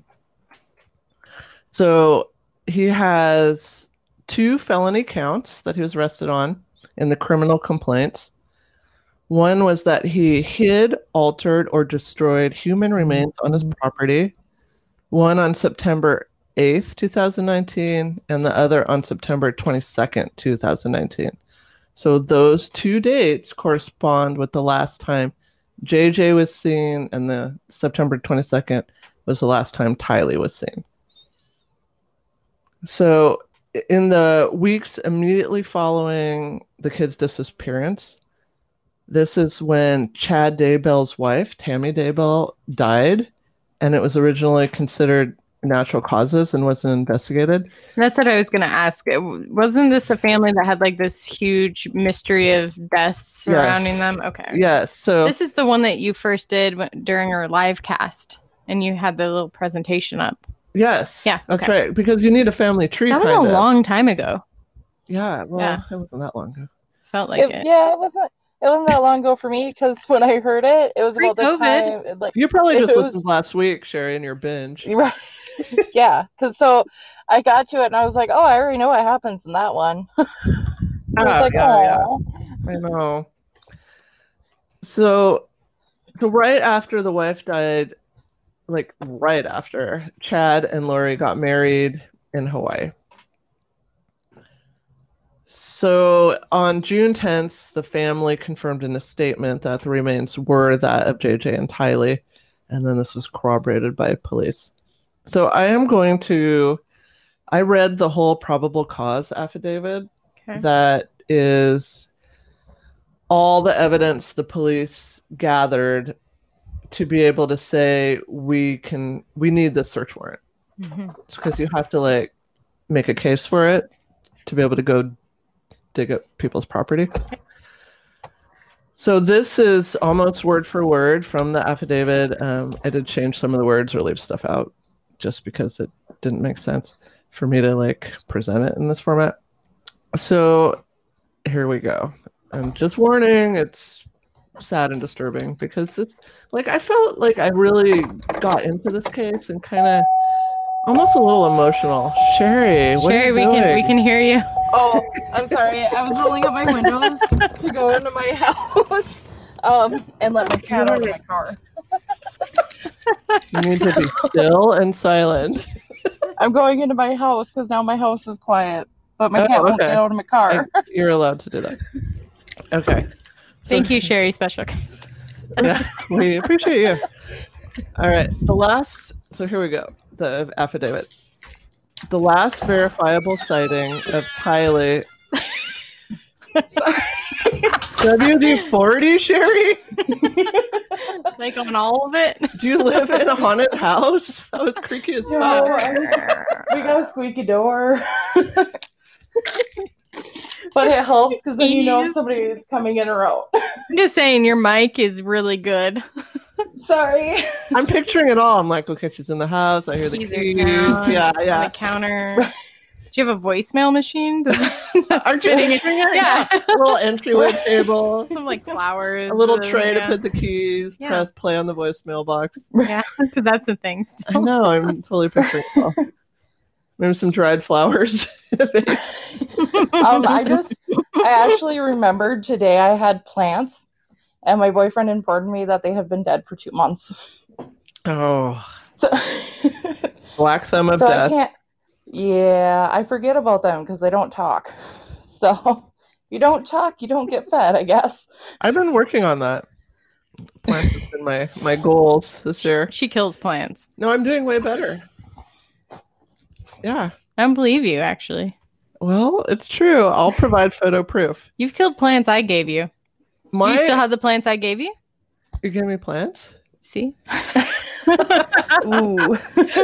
So he has 2 felony counts that he was arrested on in the criminal complaints. One was that he hid, altered, or destroyed human remains on his property. One on September 8th, 2019, and the other on September 22nd, 2019. So those 2 dates correspond with the last time JJ was seen, and the September 22nd was the last time Tylee was seen. So in the weeks immediately following the kid's disappearance, this is when Chad Daybell's wife, Tammy Daybell, died, and it was originally considered natural causes and wasn't investigated. That's what I was going to ask. Wasn't this a family that had like this huge mystery of death surrounding them? Okay. Yes. So this is the one that you first did during our live cast, and you had the little presentation up. Yes. Yeah. That's right. Because you need a family tree. That was a long time ago. Yeah. Well, it wasn't that long ago. Felt like it. Yeah, it wasn't that long ago for me, because when I heard it, it was about the time. Like, you probably just listened last week, Sherry, in your binge. Right. Yeah, because so I got to it and I was like, oh, I already know what happens in that one. I was like, oh, I know. So right after the wife died, like right after, Chad and Lori got married in Hawaii. So on June 10th, the family confirmed in a statement that the remains were that of JJ and Tylee, and then this was corroborated by police. So I read the whole probable cause affidavit. Okay. That is all the evidence the police gathered to be able to say we need this search warrant. Mm-hmm. It's because you have to like make a case for it to be able to go dig up people's property. So this is almost word for word from the affidavit. I did change some of the words or leave stuff out just because it didn't make sense for me to like present it in this format. So here we go. And just warning, it's sad and disturbing because it's like I felt like I really got into this case and kind of almost a little emotional. Sherry, what are you doing? we can hear you. Oh, I'm sorry. I was rolling up my windows to go into my house and let my cat out of my car. You need to be still and silent. I'm going into my house because now my house is quiet, but my cat won't get out of my car. You're allowed to do that. Okay. Thank you, Sherry, special guest. Yeah, we appreciate you. All right. So here we go. The affidavit. The last verifiable sighting of Tylee. WD-40, Sherry? Like on all of it? Do you live in a haunted house? That was creaky as fuck. We got a squeaky door. But it helps because then you know if somebody is coming in or out. I'm just saying your mic is really good. Sorry. I'm picturing it all. I'm like, okay, she's in the house. I hear the keys. Yeah. On the counter. Do you have a voicemail machine? Aren't you fitting it? Yeah. A little entryway table. Some like flowers. A little tray to put the keys. Yeah. Press play on the voicemail box. Yeah, because that's the thing still. I know. I'm totally picturing it all. Maybe some dried flowers. I actually remembered today I had plants, and my boyfriend informed me that they have been dead for 2 months. Oh. So Black thumb of death. I forget about them because they don't talk. So if you don't talk, you don't get fed, I guess. I've been working on that. Plants has been my goals this year. She kills plants. No, I'm doing way better. Yeah. I don't believe you, actually. Well, it's true. I'll provide photo proof. You've killed plants I gave you. Do you still have the plants I gave you? You gave me plants? See? Ooh.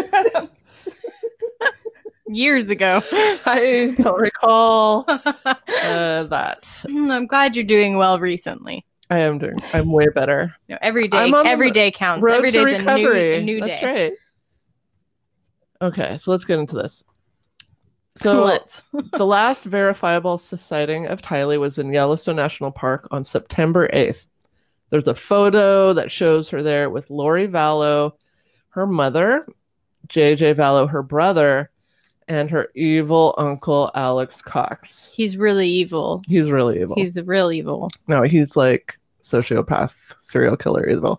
Years ago. I don't recall that. I'm glad you're doing well recently. I'm way better. No, every day counts. Every day is a new day. That's right. Okay, so let's get into this. So the last verifiable sighting of Tylee was in Yellowstone National Park on September 8th. There's a photo that shows her there with Lori Vallow, her mother, JJ Vallow, her brother, and her evil uncle, Alex Cox. He's really evil. He's really evil. He's real evil. No, he's like sociopath, serial killer evil.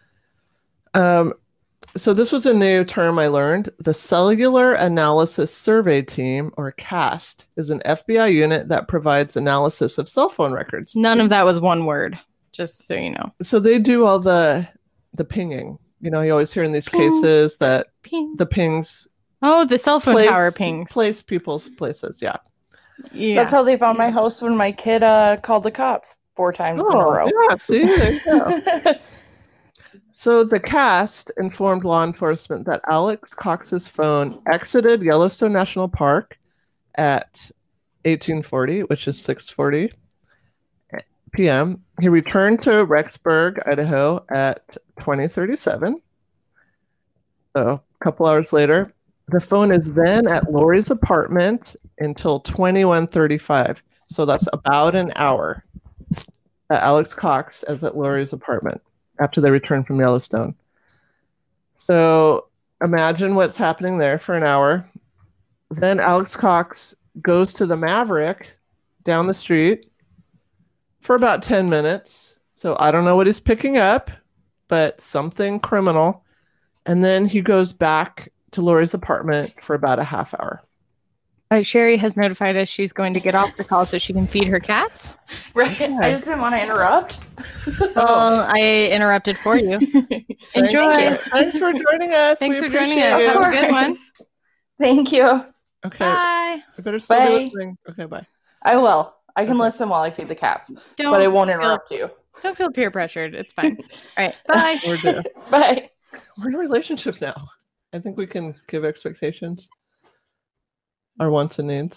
So this was a new term I learned. The Cellular Analysis Survey Team, or CAST, is an FBI unit that provides analysis of cell phone records. None of that was one word, just so you know. So they do all the pinging. You know, you always hear in these cases that the pings. Oh, the cell phone tower pings. Place people's places, yeah. That's how they found my house when my kid called the cops 4 times in a row. Yeah, see, there you go. So the CAST informed law enforcement that Alex Cox's phone exited Yellowstone National Park at 1840, which is 6:40 p.m. He returned to Rexburg, Idaho at 20:37. So a couple hours later, the phone is then at Lori's apartment until 21:35. So that's about an hour that Alex Cox is at Lori's apartment after they return from Yellowstone. So imagine what's happening there for an hour. Then Alex Cox goes to the Maverick down the street for about 10 minutes. So I don't know what he's picking up, but something criminal. And then he goes back to Lori's apartment for about a half hour. Sherry has notified us she's going to get off the call so she can feed her cats. Right. Yeah. I just didn't want to interrupt. Well, I interrupted for you. Enjoy. Thanks for joining us. Thanks for joining us. Have a good one. Thank you. Okay. Bye. I better still be listening. Okay, bye. I will. I can listen while I feed the cats, but I won't interrupt you. Don't feel peer pressured. It's fine. All right. Bye. Bye. We're in a relationship now. I think we can give expectations. Our wants and needs.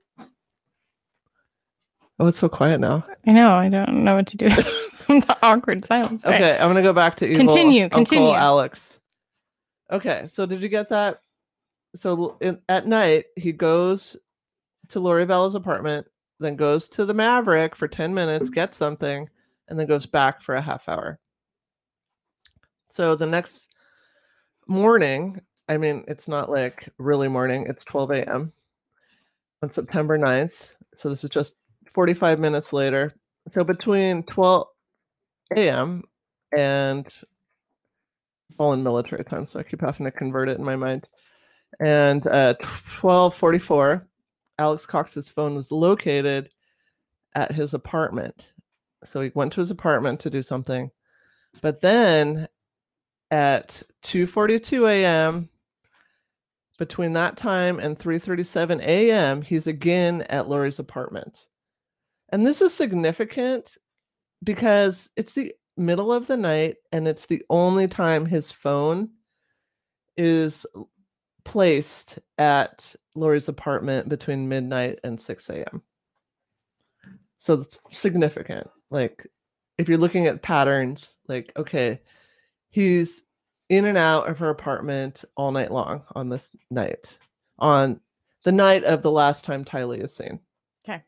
Oh, it's so quiet now. I know. I don't know what to do. The awkward silence. Okay, I'm gonna go back to evil Continue. Uncle Alex. Okay, so did you get that? So at night, he goes to Lori Vallow's apartment, then goes to the Maverick for 10 minutes, gets something, and then goes back for a half hour. So the next morning, I mean, it's not like really morning. It's 12 a.m. on September 9th. So this is just 45 minutes later. So between 12 a.m. and it's all in military time, so I keep having to convert it in my mind. And 12:44, Alex Cox's phone was located at his apartment. So he went to his apartment to do something. But then at 2:42 a.m., between that time and 3:37 a.m., he's again at Lori's apartment. And this is significant because it's the middle of the night and it's the only time his phone is placed at Lori's apartment between midnight and 6 a.m. So it's significant. Like, if you're looking at patterns, like, okay, he's in and out of her apartment all night long on this night, on the night of the last time Tylee is seen. Okay.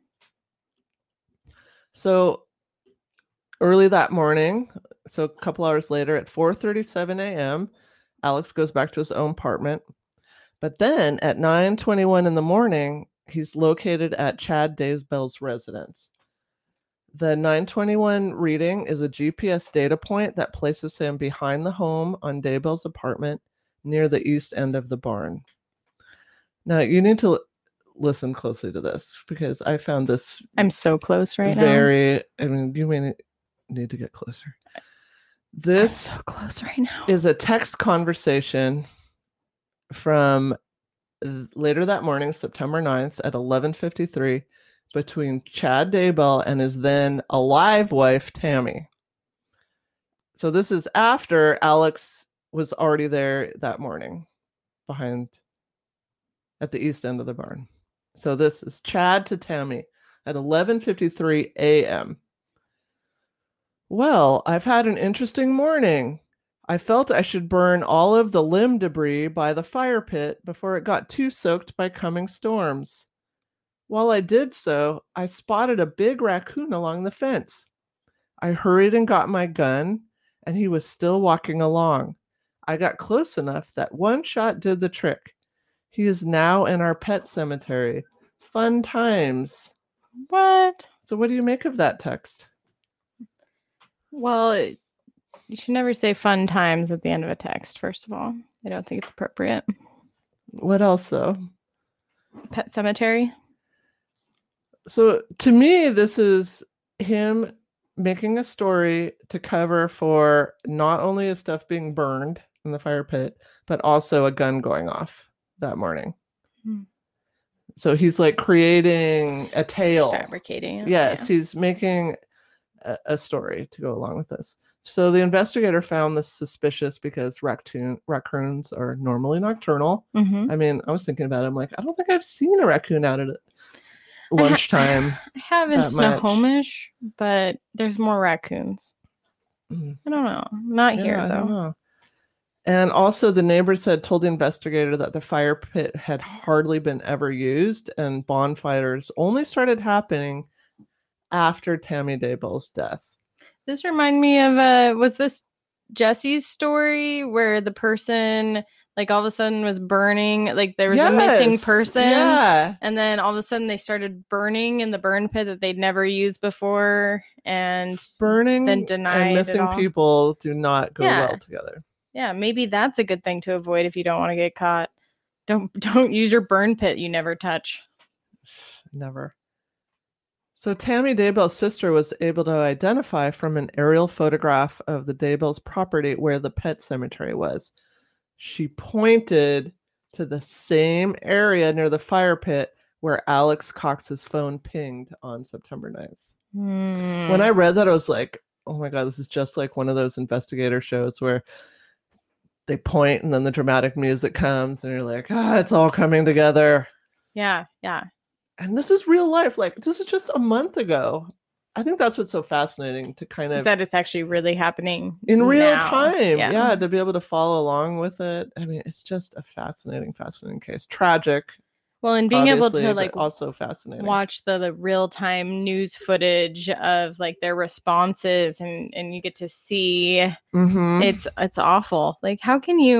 So early that morning, so a couple hours later at 4:37 a.m., Alex goes back to his own apartment. But then at 9:21 in the morning, he's located at Chad Daysbell's residence. The 9:21 reading is a GPS data point that places him behind the home on Daybell's apartment near the east end of the barn. Now, you need to listen closely to this because I found this I'm so close right now. I mean, you may need to get closer. This I'm so close right now. is a text conversation from later that morning, September 9th at 11:53 between Chad Daybell and his then alive wife, Tammy. So this is after Alex was already there that morning behind at the east end of the barn. So this is Chad to Tammy at 11:53 a.m. Well, I've had an interesting morning. I felt I should burn all of the limb debris by the fire pit before it got too soaked by coming storms. While I did so, I spotted a big raccoon along the fence. I hurried and got my gun, and he was still walking along. I got close enough that one shot did the trick. He is now in our pet cemetery. Fun times. What? So what do you make of that text? Well, you should never say fun times at the end of a text, first of all. I don't think it's appropriate. What else, though? Pet cemetery? So to me, this is him making a story to cover for not only his stuff being burned in the fire pit, but also a gun going off that morning. So he's like creating a tale. Fabricating it. Yes, he's making a story to go along with this. So the investigator found this suspicious because raccoons are normally nocturnal. Mm-hmm. I mean, I was thinking about it. I'm like, I don't think I've seen a raccoon out at lunchtime. I haven't Snohomish, but there's more raccoons. I don't know. Not here, though. I don't know. And also the neighbors had told the investigator that the fire pit had hardly been ever used and bonfires only started happening after Tammy Daybell's death. This reminded me of, was this Jesse's story where the person, like, all of a sudden was burning, like there was a missing person. Yeah. And then all of a sudden they started burning in the burn pit that they'd never used before. And burning then denied and missing people do not go well together. Yeah, maybe that's a good thing to avoid if you don't want to get caught. Don't use your burn pit you never touch. Never. So Tammy Daybell's sister was able to identify from an aerial photograph of the Daybell's property where the pet cemetery was. She pointed to the same area near the fire pit where Alex Cox's phone pinged on September 9th. When I read that, I was like, oh my God, this is just like one of those investigator shows where they point and then the dramatic music comes and you're like, it's all coming together. Yeah. And this is real life. Like, this is just a month ago. I think that's what's so fascinating to kind of... Is that it's actually really happening in real time. Yeah, to be able to follow along with it. I mean, it's just a fascinating case. Tragic. Well, and being able to, like, also fascinating. Watch the real-time news footage of, like, their responses and you get to see it's awful. Like, how can you...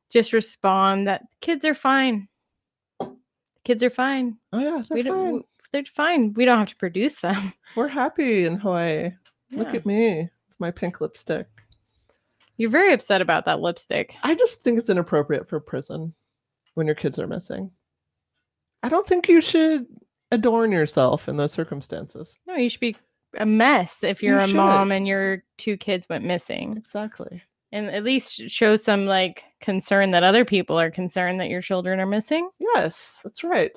just respond that kids are fine. Kids are fine. Oh yeah, they're fine. We don't have to produce them. We're happy in Hawaii. Yeah. Look at me with my pink lipstick. You're very upset about that lipstick. I just think it's inappropriate for prison when your kids are missing. I don't think you should adorn yourself in those circumstances. No, you should be a mess if you're a mom and your 2 kids went missing. Exactly. And at least show some like concern that other people are concerned that your children are missing. Yes, that's right.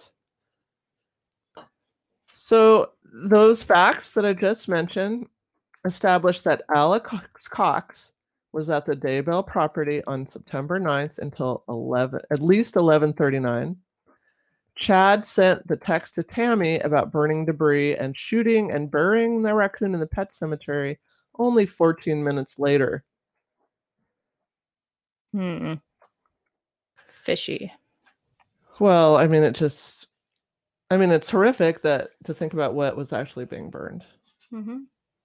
So those facts that I just mentioned established that Alex Cox was at the Daybell property on September 9th until at least 11:39. Chad sent the text to Tammy about burning debris and shooting and burying the raccoon in the pet cemetery only 14 minutes later. Fishy. Well, I mean, it's horrific to think about what was actually being burned. Mm-hmm.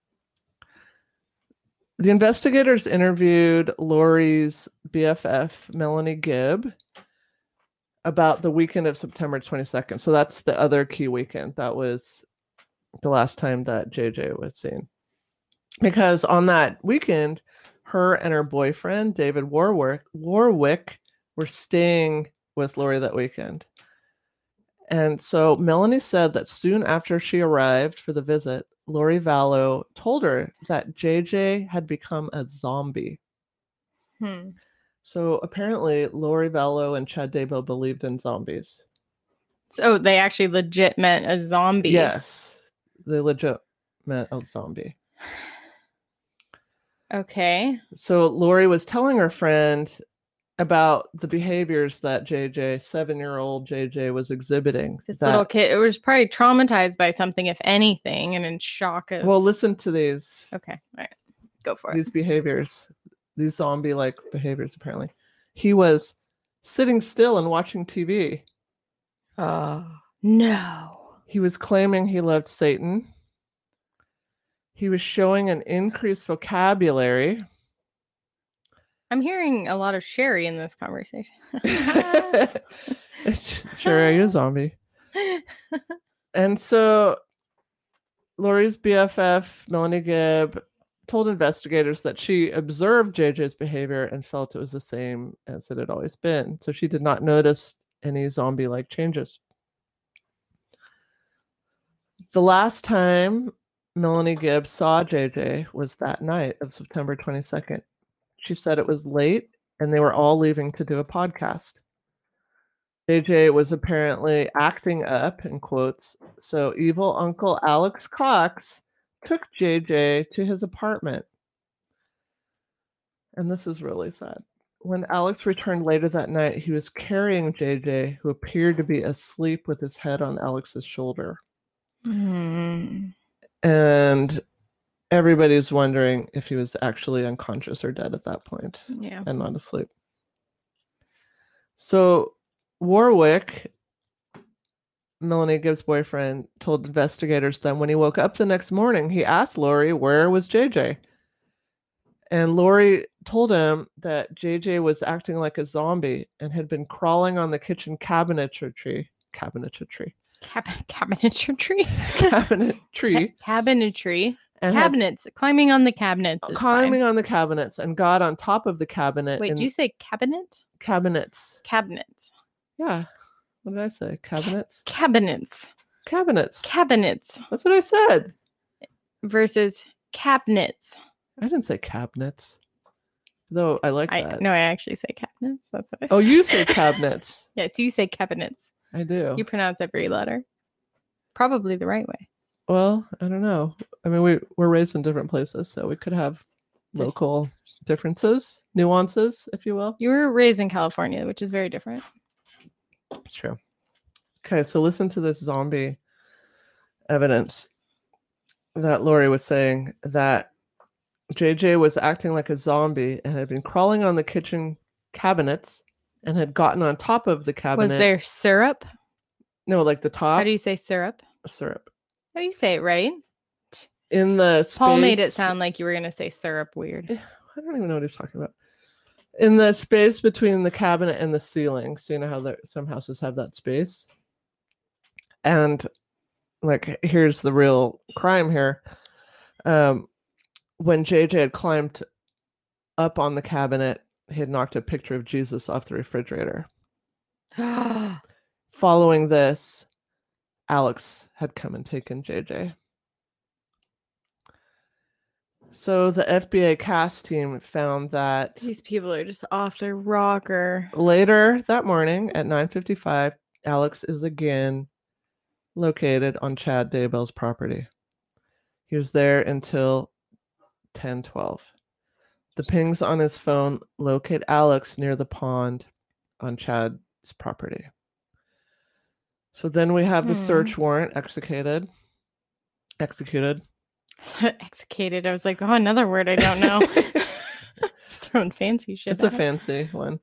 The investigators interviewed Lori's BFF, Melanie Gibb, about the weekend of September 22nd. So that's the other key weekend. That was the last time that JJ was seen. Because on that weekend, her and her boyfriend, David Warwick, were staying with Lori that weekend. And so Melanie said that soon after she arrived for the visit, Lori Vallow told her that JJ had become a zombie. So apparently Lori Vallow and Chad Daybell believed in zombies. So they actually legit meant a zombie. Yes, they legit meant a zombie. Okay. So Lori was telling her friend about the behaviors that 7-year-old JJ was exhibiting. This little kid, it was probably traumatized by something, if anything, and in shock of... Well, listen to these. Okay, all right. Go for it. These behaviors, these zombie-like behaviors, apparently. He was sitting still and watching TV. No. He was claiming he loved Satan. He was showing an increased vocabulary. I'm hearing a lot of Sherry in this conversation. Sherry, you're a zombie. And so Lori's BFF, Melanie Gibb, told investigators that she observed JJ's behavior and felt it was the same as it had always been. So she did not notice any zombie-like changes. The last time Melanie Gibb saw JJ was that night of September 22nd. She said it was late and they were all leaving to do a podcast. JJ was apparently acting up, in quotes, so evil Uncle Alex Cox took JJ to his apartment. And this is really sad. When Alex returned later that night, he was carrying JJ, who appeared to be asleep with his head on Alex's shoulder. And everybody's wondering if he was actually unconscious or dead at that point. Yeah. And not asleep. So Warwick, Melanie Gibb's boyfriend, told investigators that when he woke up the next morning, he asked Lori, where was JJ? And Lori told him that JJ was acting like a zombie and had been crawling on the kitchen cabinetry. Cabinetry. And cabinets. Climbing on the cabinets. Climbing on the cabinets and got on top of the cabinet. Wait, did you say cabinet? Cabinets. Cabinets. Yeah. What did I say? Cabinets? Cabinets. Cabinets. Cabinets. That's what I said. Versus cabinets. I didn't say cabinets. Though I like that. No, I actually say cabinets. That's what I said. Oh, you say cabinets. Yes, you say cabinets. I do. You pronounce every letter. Probably the right way. Well, I don't know. I mean, we're raised in different places, so we could have local differences, nuances, if you will. You were raised in California, which is very different. It's true. Okay, so listen to this zombie evidence that Lori was saying that JJ was acting like a zombie and had been crawling on the kitchen cabinets and had gotten on top of the cabinet. Was there syrup? No, like the top. How do you say syrup? Syrup. How do you say it right? In the space. Paul made it sound like you were going to say syrup weird. I don't even know what he's talking about. in the space between the cabinet and the ceiling. So you know how some houses have that space. And like, here's the real crime here. When JJ had climbed up on the cabinet, he had knocked a picture of Jesus off the refrigerator. Following this, Alex had come and taken JJ. So the FBI CAS team found that these people are just off their rocker. Later that morning at 9:55, Alex is again located on Chad Daybell's property. He was there until 10:12. The pings on his phone locate Alex near the pond on Chad's property. So then we have the search warrant executed. Executed. I was like, oh, another word I don't know. Throwing fancy shit. It's a fancy one.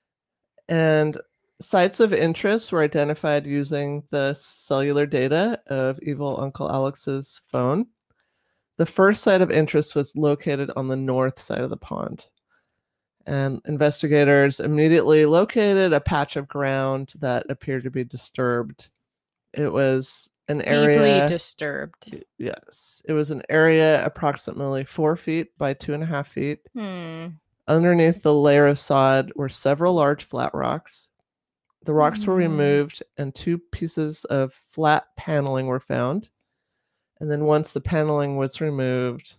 And sites of interest were identified using the cellular data of evil Uncle Alex's phone. The first site of interest was located on the north side of the pond. And investigators immediately located a patch of ground that appeared to be disturbed. It was an area deeply disturbed. Yes. It was an area approximately 4 feet by 2.5 feet. Underneath the layer of sod were several large flat rocks. The rocks were removed and 2 pieces of flat paneling were found. And then once the paneling was removed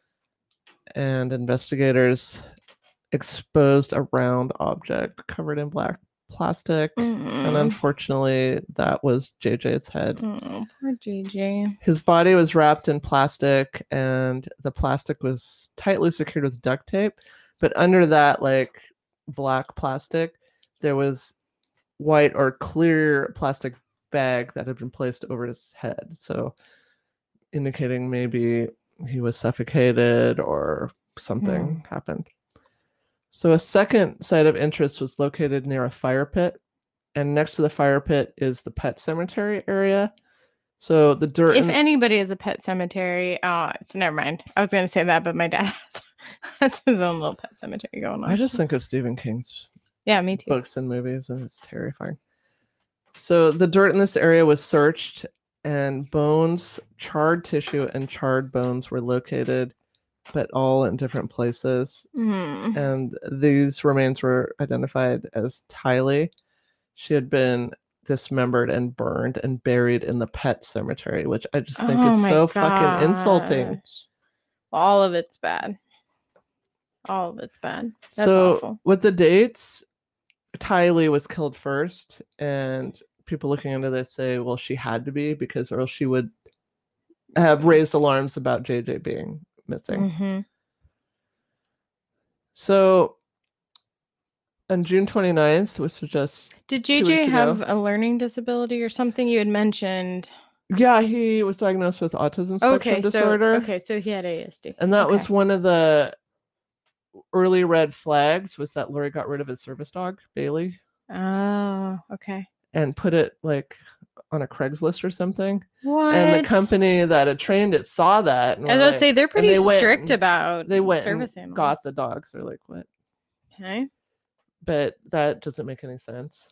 and investigators exposed a round object covered in black plastic, and unfortunately that was JJ's head. Poor JJ. His body was wrapped in plastic and the plastic was tightly secured with duct tape, but under that like black plastic there was white or clear plastic bag that had been placed over his head, so indicating maybe he was suffocated or something happened. So a second site of interest was located near a fire pit, and next to the fire pit is the pet cemetery area. So the dirt. If anybody has a pet cemetery, so never mind. I was going to say that, but my dad has his own little pet cemetery going on. I just think of Stephen King's me too. Books and movies, and it's terrifying. So the dirt in this area was searched, and bones, charred tissue, and charred bones were located, but all in different places. And these remains were identified as Tylee. She had been dismembered and burned and buried in the pet cemetery, which I just think is so fucking insulting. All of it's bad. All of it's bad. That's so awful. With the dates, Tylee was killed first, and people looking into this say, well, she had to be, because or else she would have raised alarms about JJ being missing. So on June 29th, which was just did JJ have a learning disability or something you had mentioned? Yeah, he was diagnosed with autism spectrum disorder. So he had ASD. And that was one of the early red flags, was that Lori got rid of his service dog, Bailey. Oh, okay. And put it like on a Craigslist or something. What? And the company that had trained it saw that. And I was going to say, they're pretty strict about they went service and animals. Got the dogs. They're like, what? Okay. But that doesn't make any sense.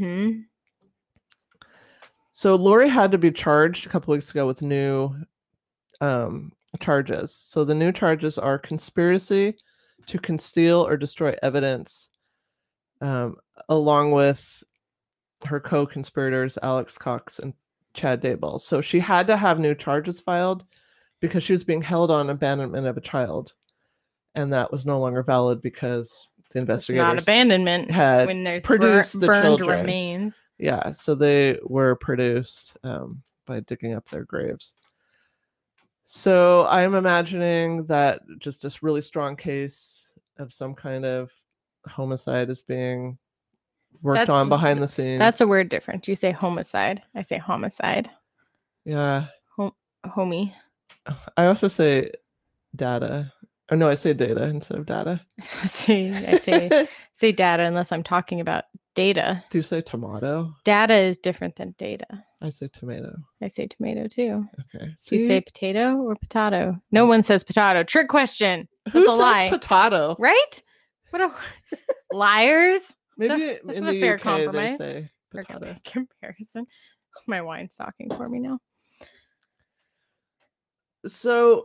So Lori had to be charged a couple weeks ago with new charges. So the new charges are conspiracy to conceal or destroy evidence, along with her co-conspirators Alex Cox and Chad Daybell. So she had to have new charges filed because she was being held on abandonment of a child, and that was no longer valid because the investigators not abandonment had when there's produced the burned children. remains. Yeah, so they were produced by digging up their graves. So I'm imagining that just this really strong case of some kind of homicide is being worked on behind the scenes. That's a word difference. You say homicide. I say homicide. Yeah. Homie. I also say data. Or no, I say data instead of data. I say data unless I'm talking about data. Do you say tomato? Data is different than data. I say tomato. I say tomato too. Okay. Do you say potato or potato? No one says potato. Trick question. Who says potato? Right? What a liars. Maybe That's in not a the fair UK compromise. they say Or patata. comparison. My wine's talking for me now. So,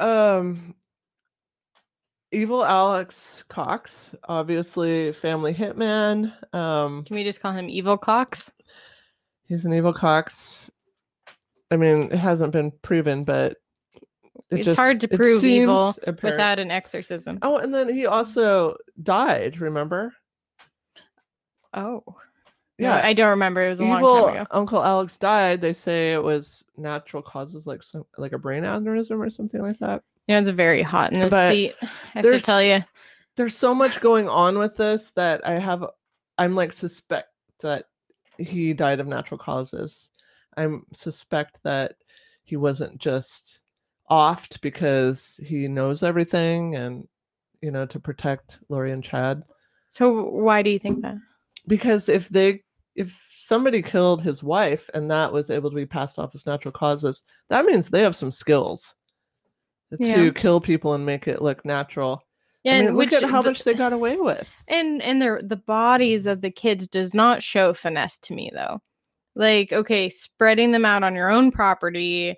evil Alex Cox, obviously family hitman. Can we just call him Evil Cox? He's an evil Cox. I mean, it hasn't been proven, but It's hard to prove evil apparent. without an exorcism. Oh, and then he also died, remember? Oh. Yeah. No, I don't remember. It was a long Evil time ago. Uncle Alex died. They say it was natural causes, like a brain aneurysm or something like that. Yeah, it's very hot in this But seat. I have to tell you. There's so much going on with this that I'm like suspect that he died of natural causes. I suspect that he wasn't just offed because he knows everything and, to protect Lori and Chad. So why do you think that? Because if somebody killed his wife and that was able to be passed off as natural causes, that means they have some skills to kill people and make it look natural. Yeah, I mean, look at how much they got away with. And the bodies of the kids does not show finesse to me, though. Like, okay, spreading them out on your own property,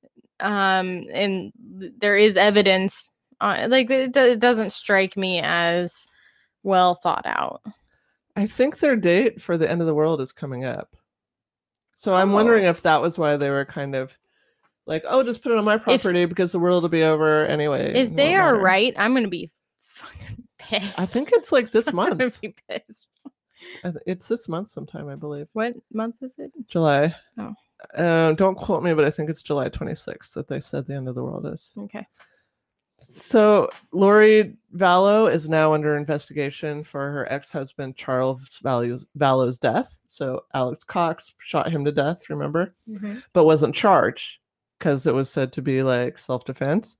and there is evidence on, like, it doesn't strike me as well thought out. I think their date for the end of the world is coming up. So I'm wondering if that was why they were kind of like, oh, just put it on my property because the world will be over anyway. If they are right, I'm going to be fucking pissed. I think it's like this month. I'm going to be pissed. It's this month sometime, I believe. What month is it? July. Oh. Don't quote me, but I think it's July 26th that they said the end of the world is. Okay. So Lori Vallow is now under investigation for her ex-husband Charles Vallow's death. So Alex Cox shot him to death, remember? Mm-hmm. But wasn't charged because it was said to be like self-defense.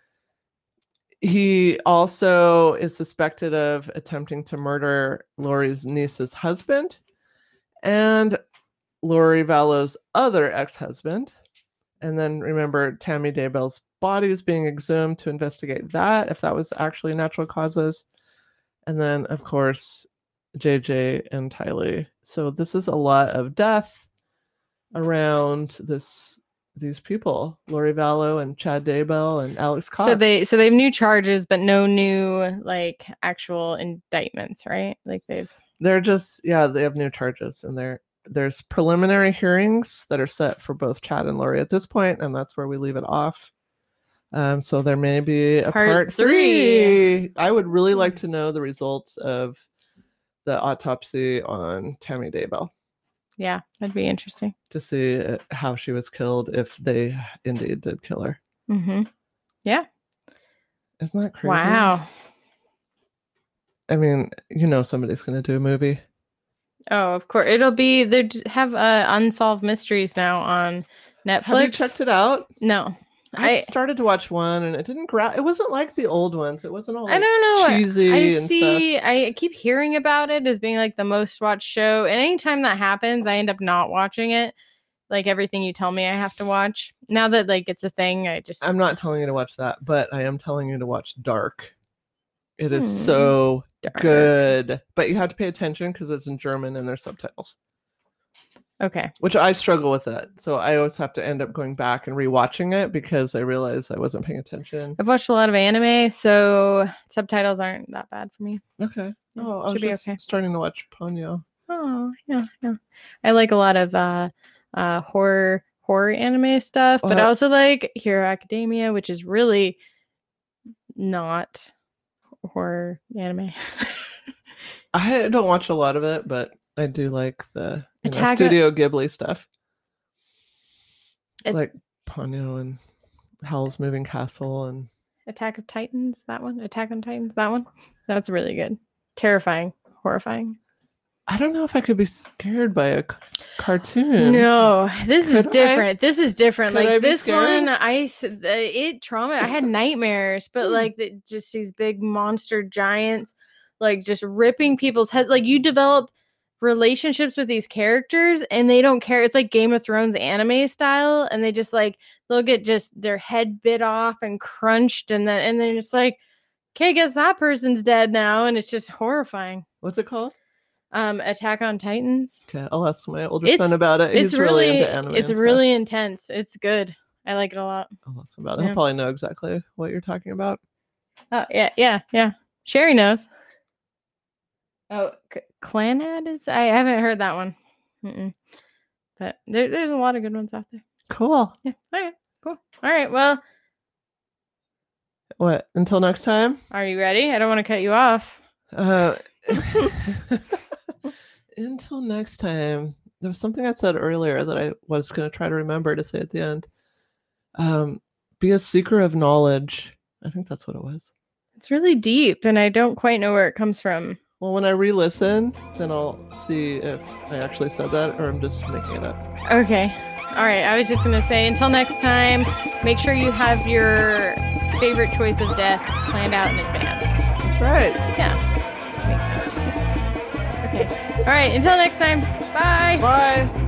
He also is suspected of attempting to murder Lori's niece's husband and Lori Vallow's other ex-husband. And then remember, Tammy Daybell's body is being exhumed to investigate that, if that was actually natural causes. And then, of course, JJ and Tylee. So this is a lot of death around these people, Lori Vallow and Chad Daybell and Alex Cox. So they have new charges, but no new like actual indictments, right? Like they have new charges, and there's preliminary hearings that are set for both Chad and Lori at this point, and that's where we leave it off. So there may be a part 3. I would really like to know the results of the autopsy on Tammy Daybell. Yeah, that'd be interesting to see how she was killed, if they indeed did kill her. Mm-hmm. Yeah. Isn't that crazy? Wow. I mean, somebody's going to do a movie. Oh, of course. It'll be, they have Unsolved Mysteries now on Netflix. Have you checked it out? No. I started to watch one and it didn't it wasn't like the old ones. It wasn't all I don't know. cheesy and stuff. I keep hearing about it as being like the most watched show. And anytime that happens, I end up not watching it. Like everything you tell me I have to watch. Now that like it's a thing, I'm not telling you to watch that, but I am telling you to watch Dark. It is so good. But you have to pay attention because it's in German and there's subtitles. Okay. Which I struggle with that. So I always have to end up going back and rewatching it because I realized I wasn't paying attention. I've watched a lot of anime, so subtitles aren't that bad for me. Okay. Oh, I was just starting to watch Ponyo. Oh, yeah. I like a lot of horror anime stuff, but I also like Hero Academia, which is really not horror anime. I don't watch a lot of it, but I do like the Studio Ghibli stuff. Like Ponyo and Howl's Moving Castle and Attack on Titans, that one. That's really good. Terrifying, horrifying. I don't know if I could be scared by a cartoon. No, this is different. This is different. Could like this one, I had nightmares, but like just these big monster giants, like just ripping people's heads. Like you develop relationships with these characters and they don't care. It's like Game of Thrones anime style, and they just like they'll get just their head bit off and crunched, and then it's like, okay, guess that person's dead now, and it's just horrifying. What's it called? Attack on Titans. Okay, I'll ask my older son about it. He's really into anime. It's really intense. It's good. I like it a lot. I'll ask him about it. He'll probably know exactly what you're talking about. Oh, yeah. Sherry knows. Oh, Clanad is? I haven't heard that one. But there's a lot of good ones out there. Cool. Yeah. Okay, cool. All right, well. What? Until next time? Are you ready? I don't want to cut you off. Until next time. There was something I said earlier that I was going to try to remember to say at the end. Be a seeker of knowledge. I think that's what it was. It's really deep, and I don't quite know where it comes from. Well, when I re-listen, then I'll see if I actually said that or I'm just making it up. Okay. All right. I was just going to say, until next time, make sure you have your favorite choice of death planned out in advance. That's right. Yeah. That makes sense. Okay. All right. Until next time. Bye. Bye.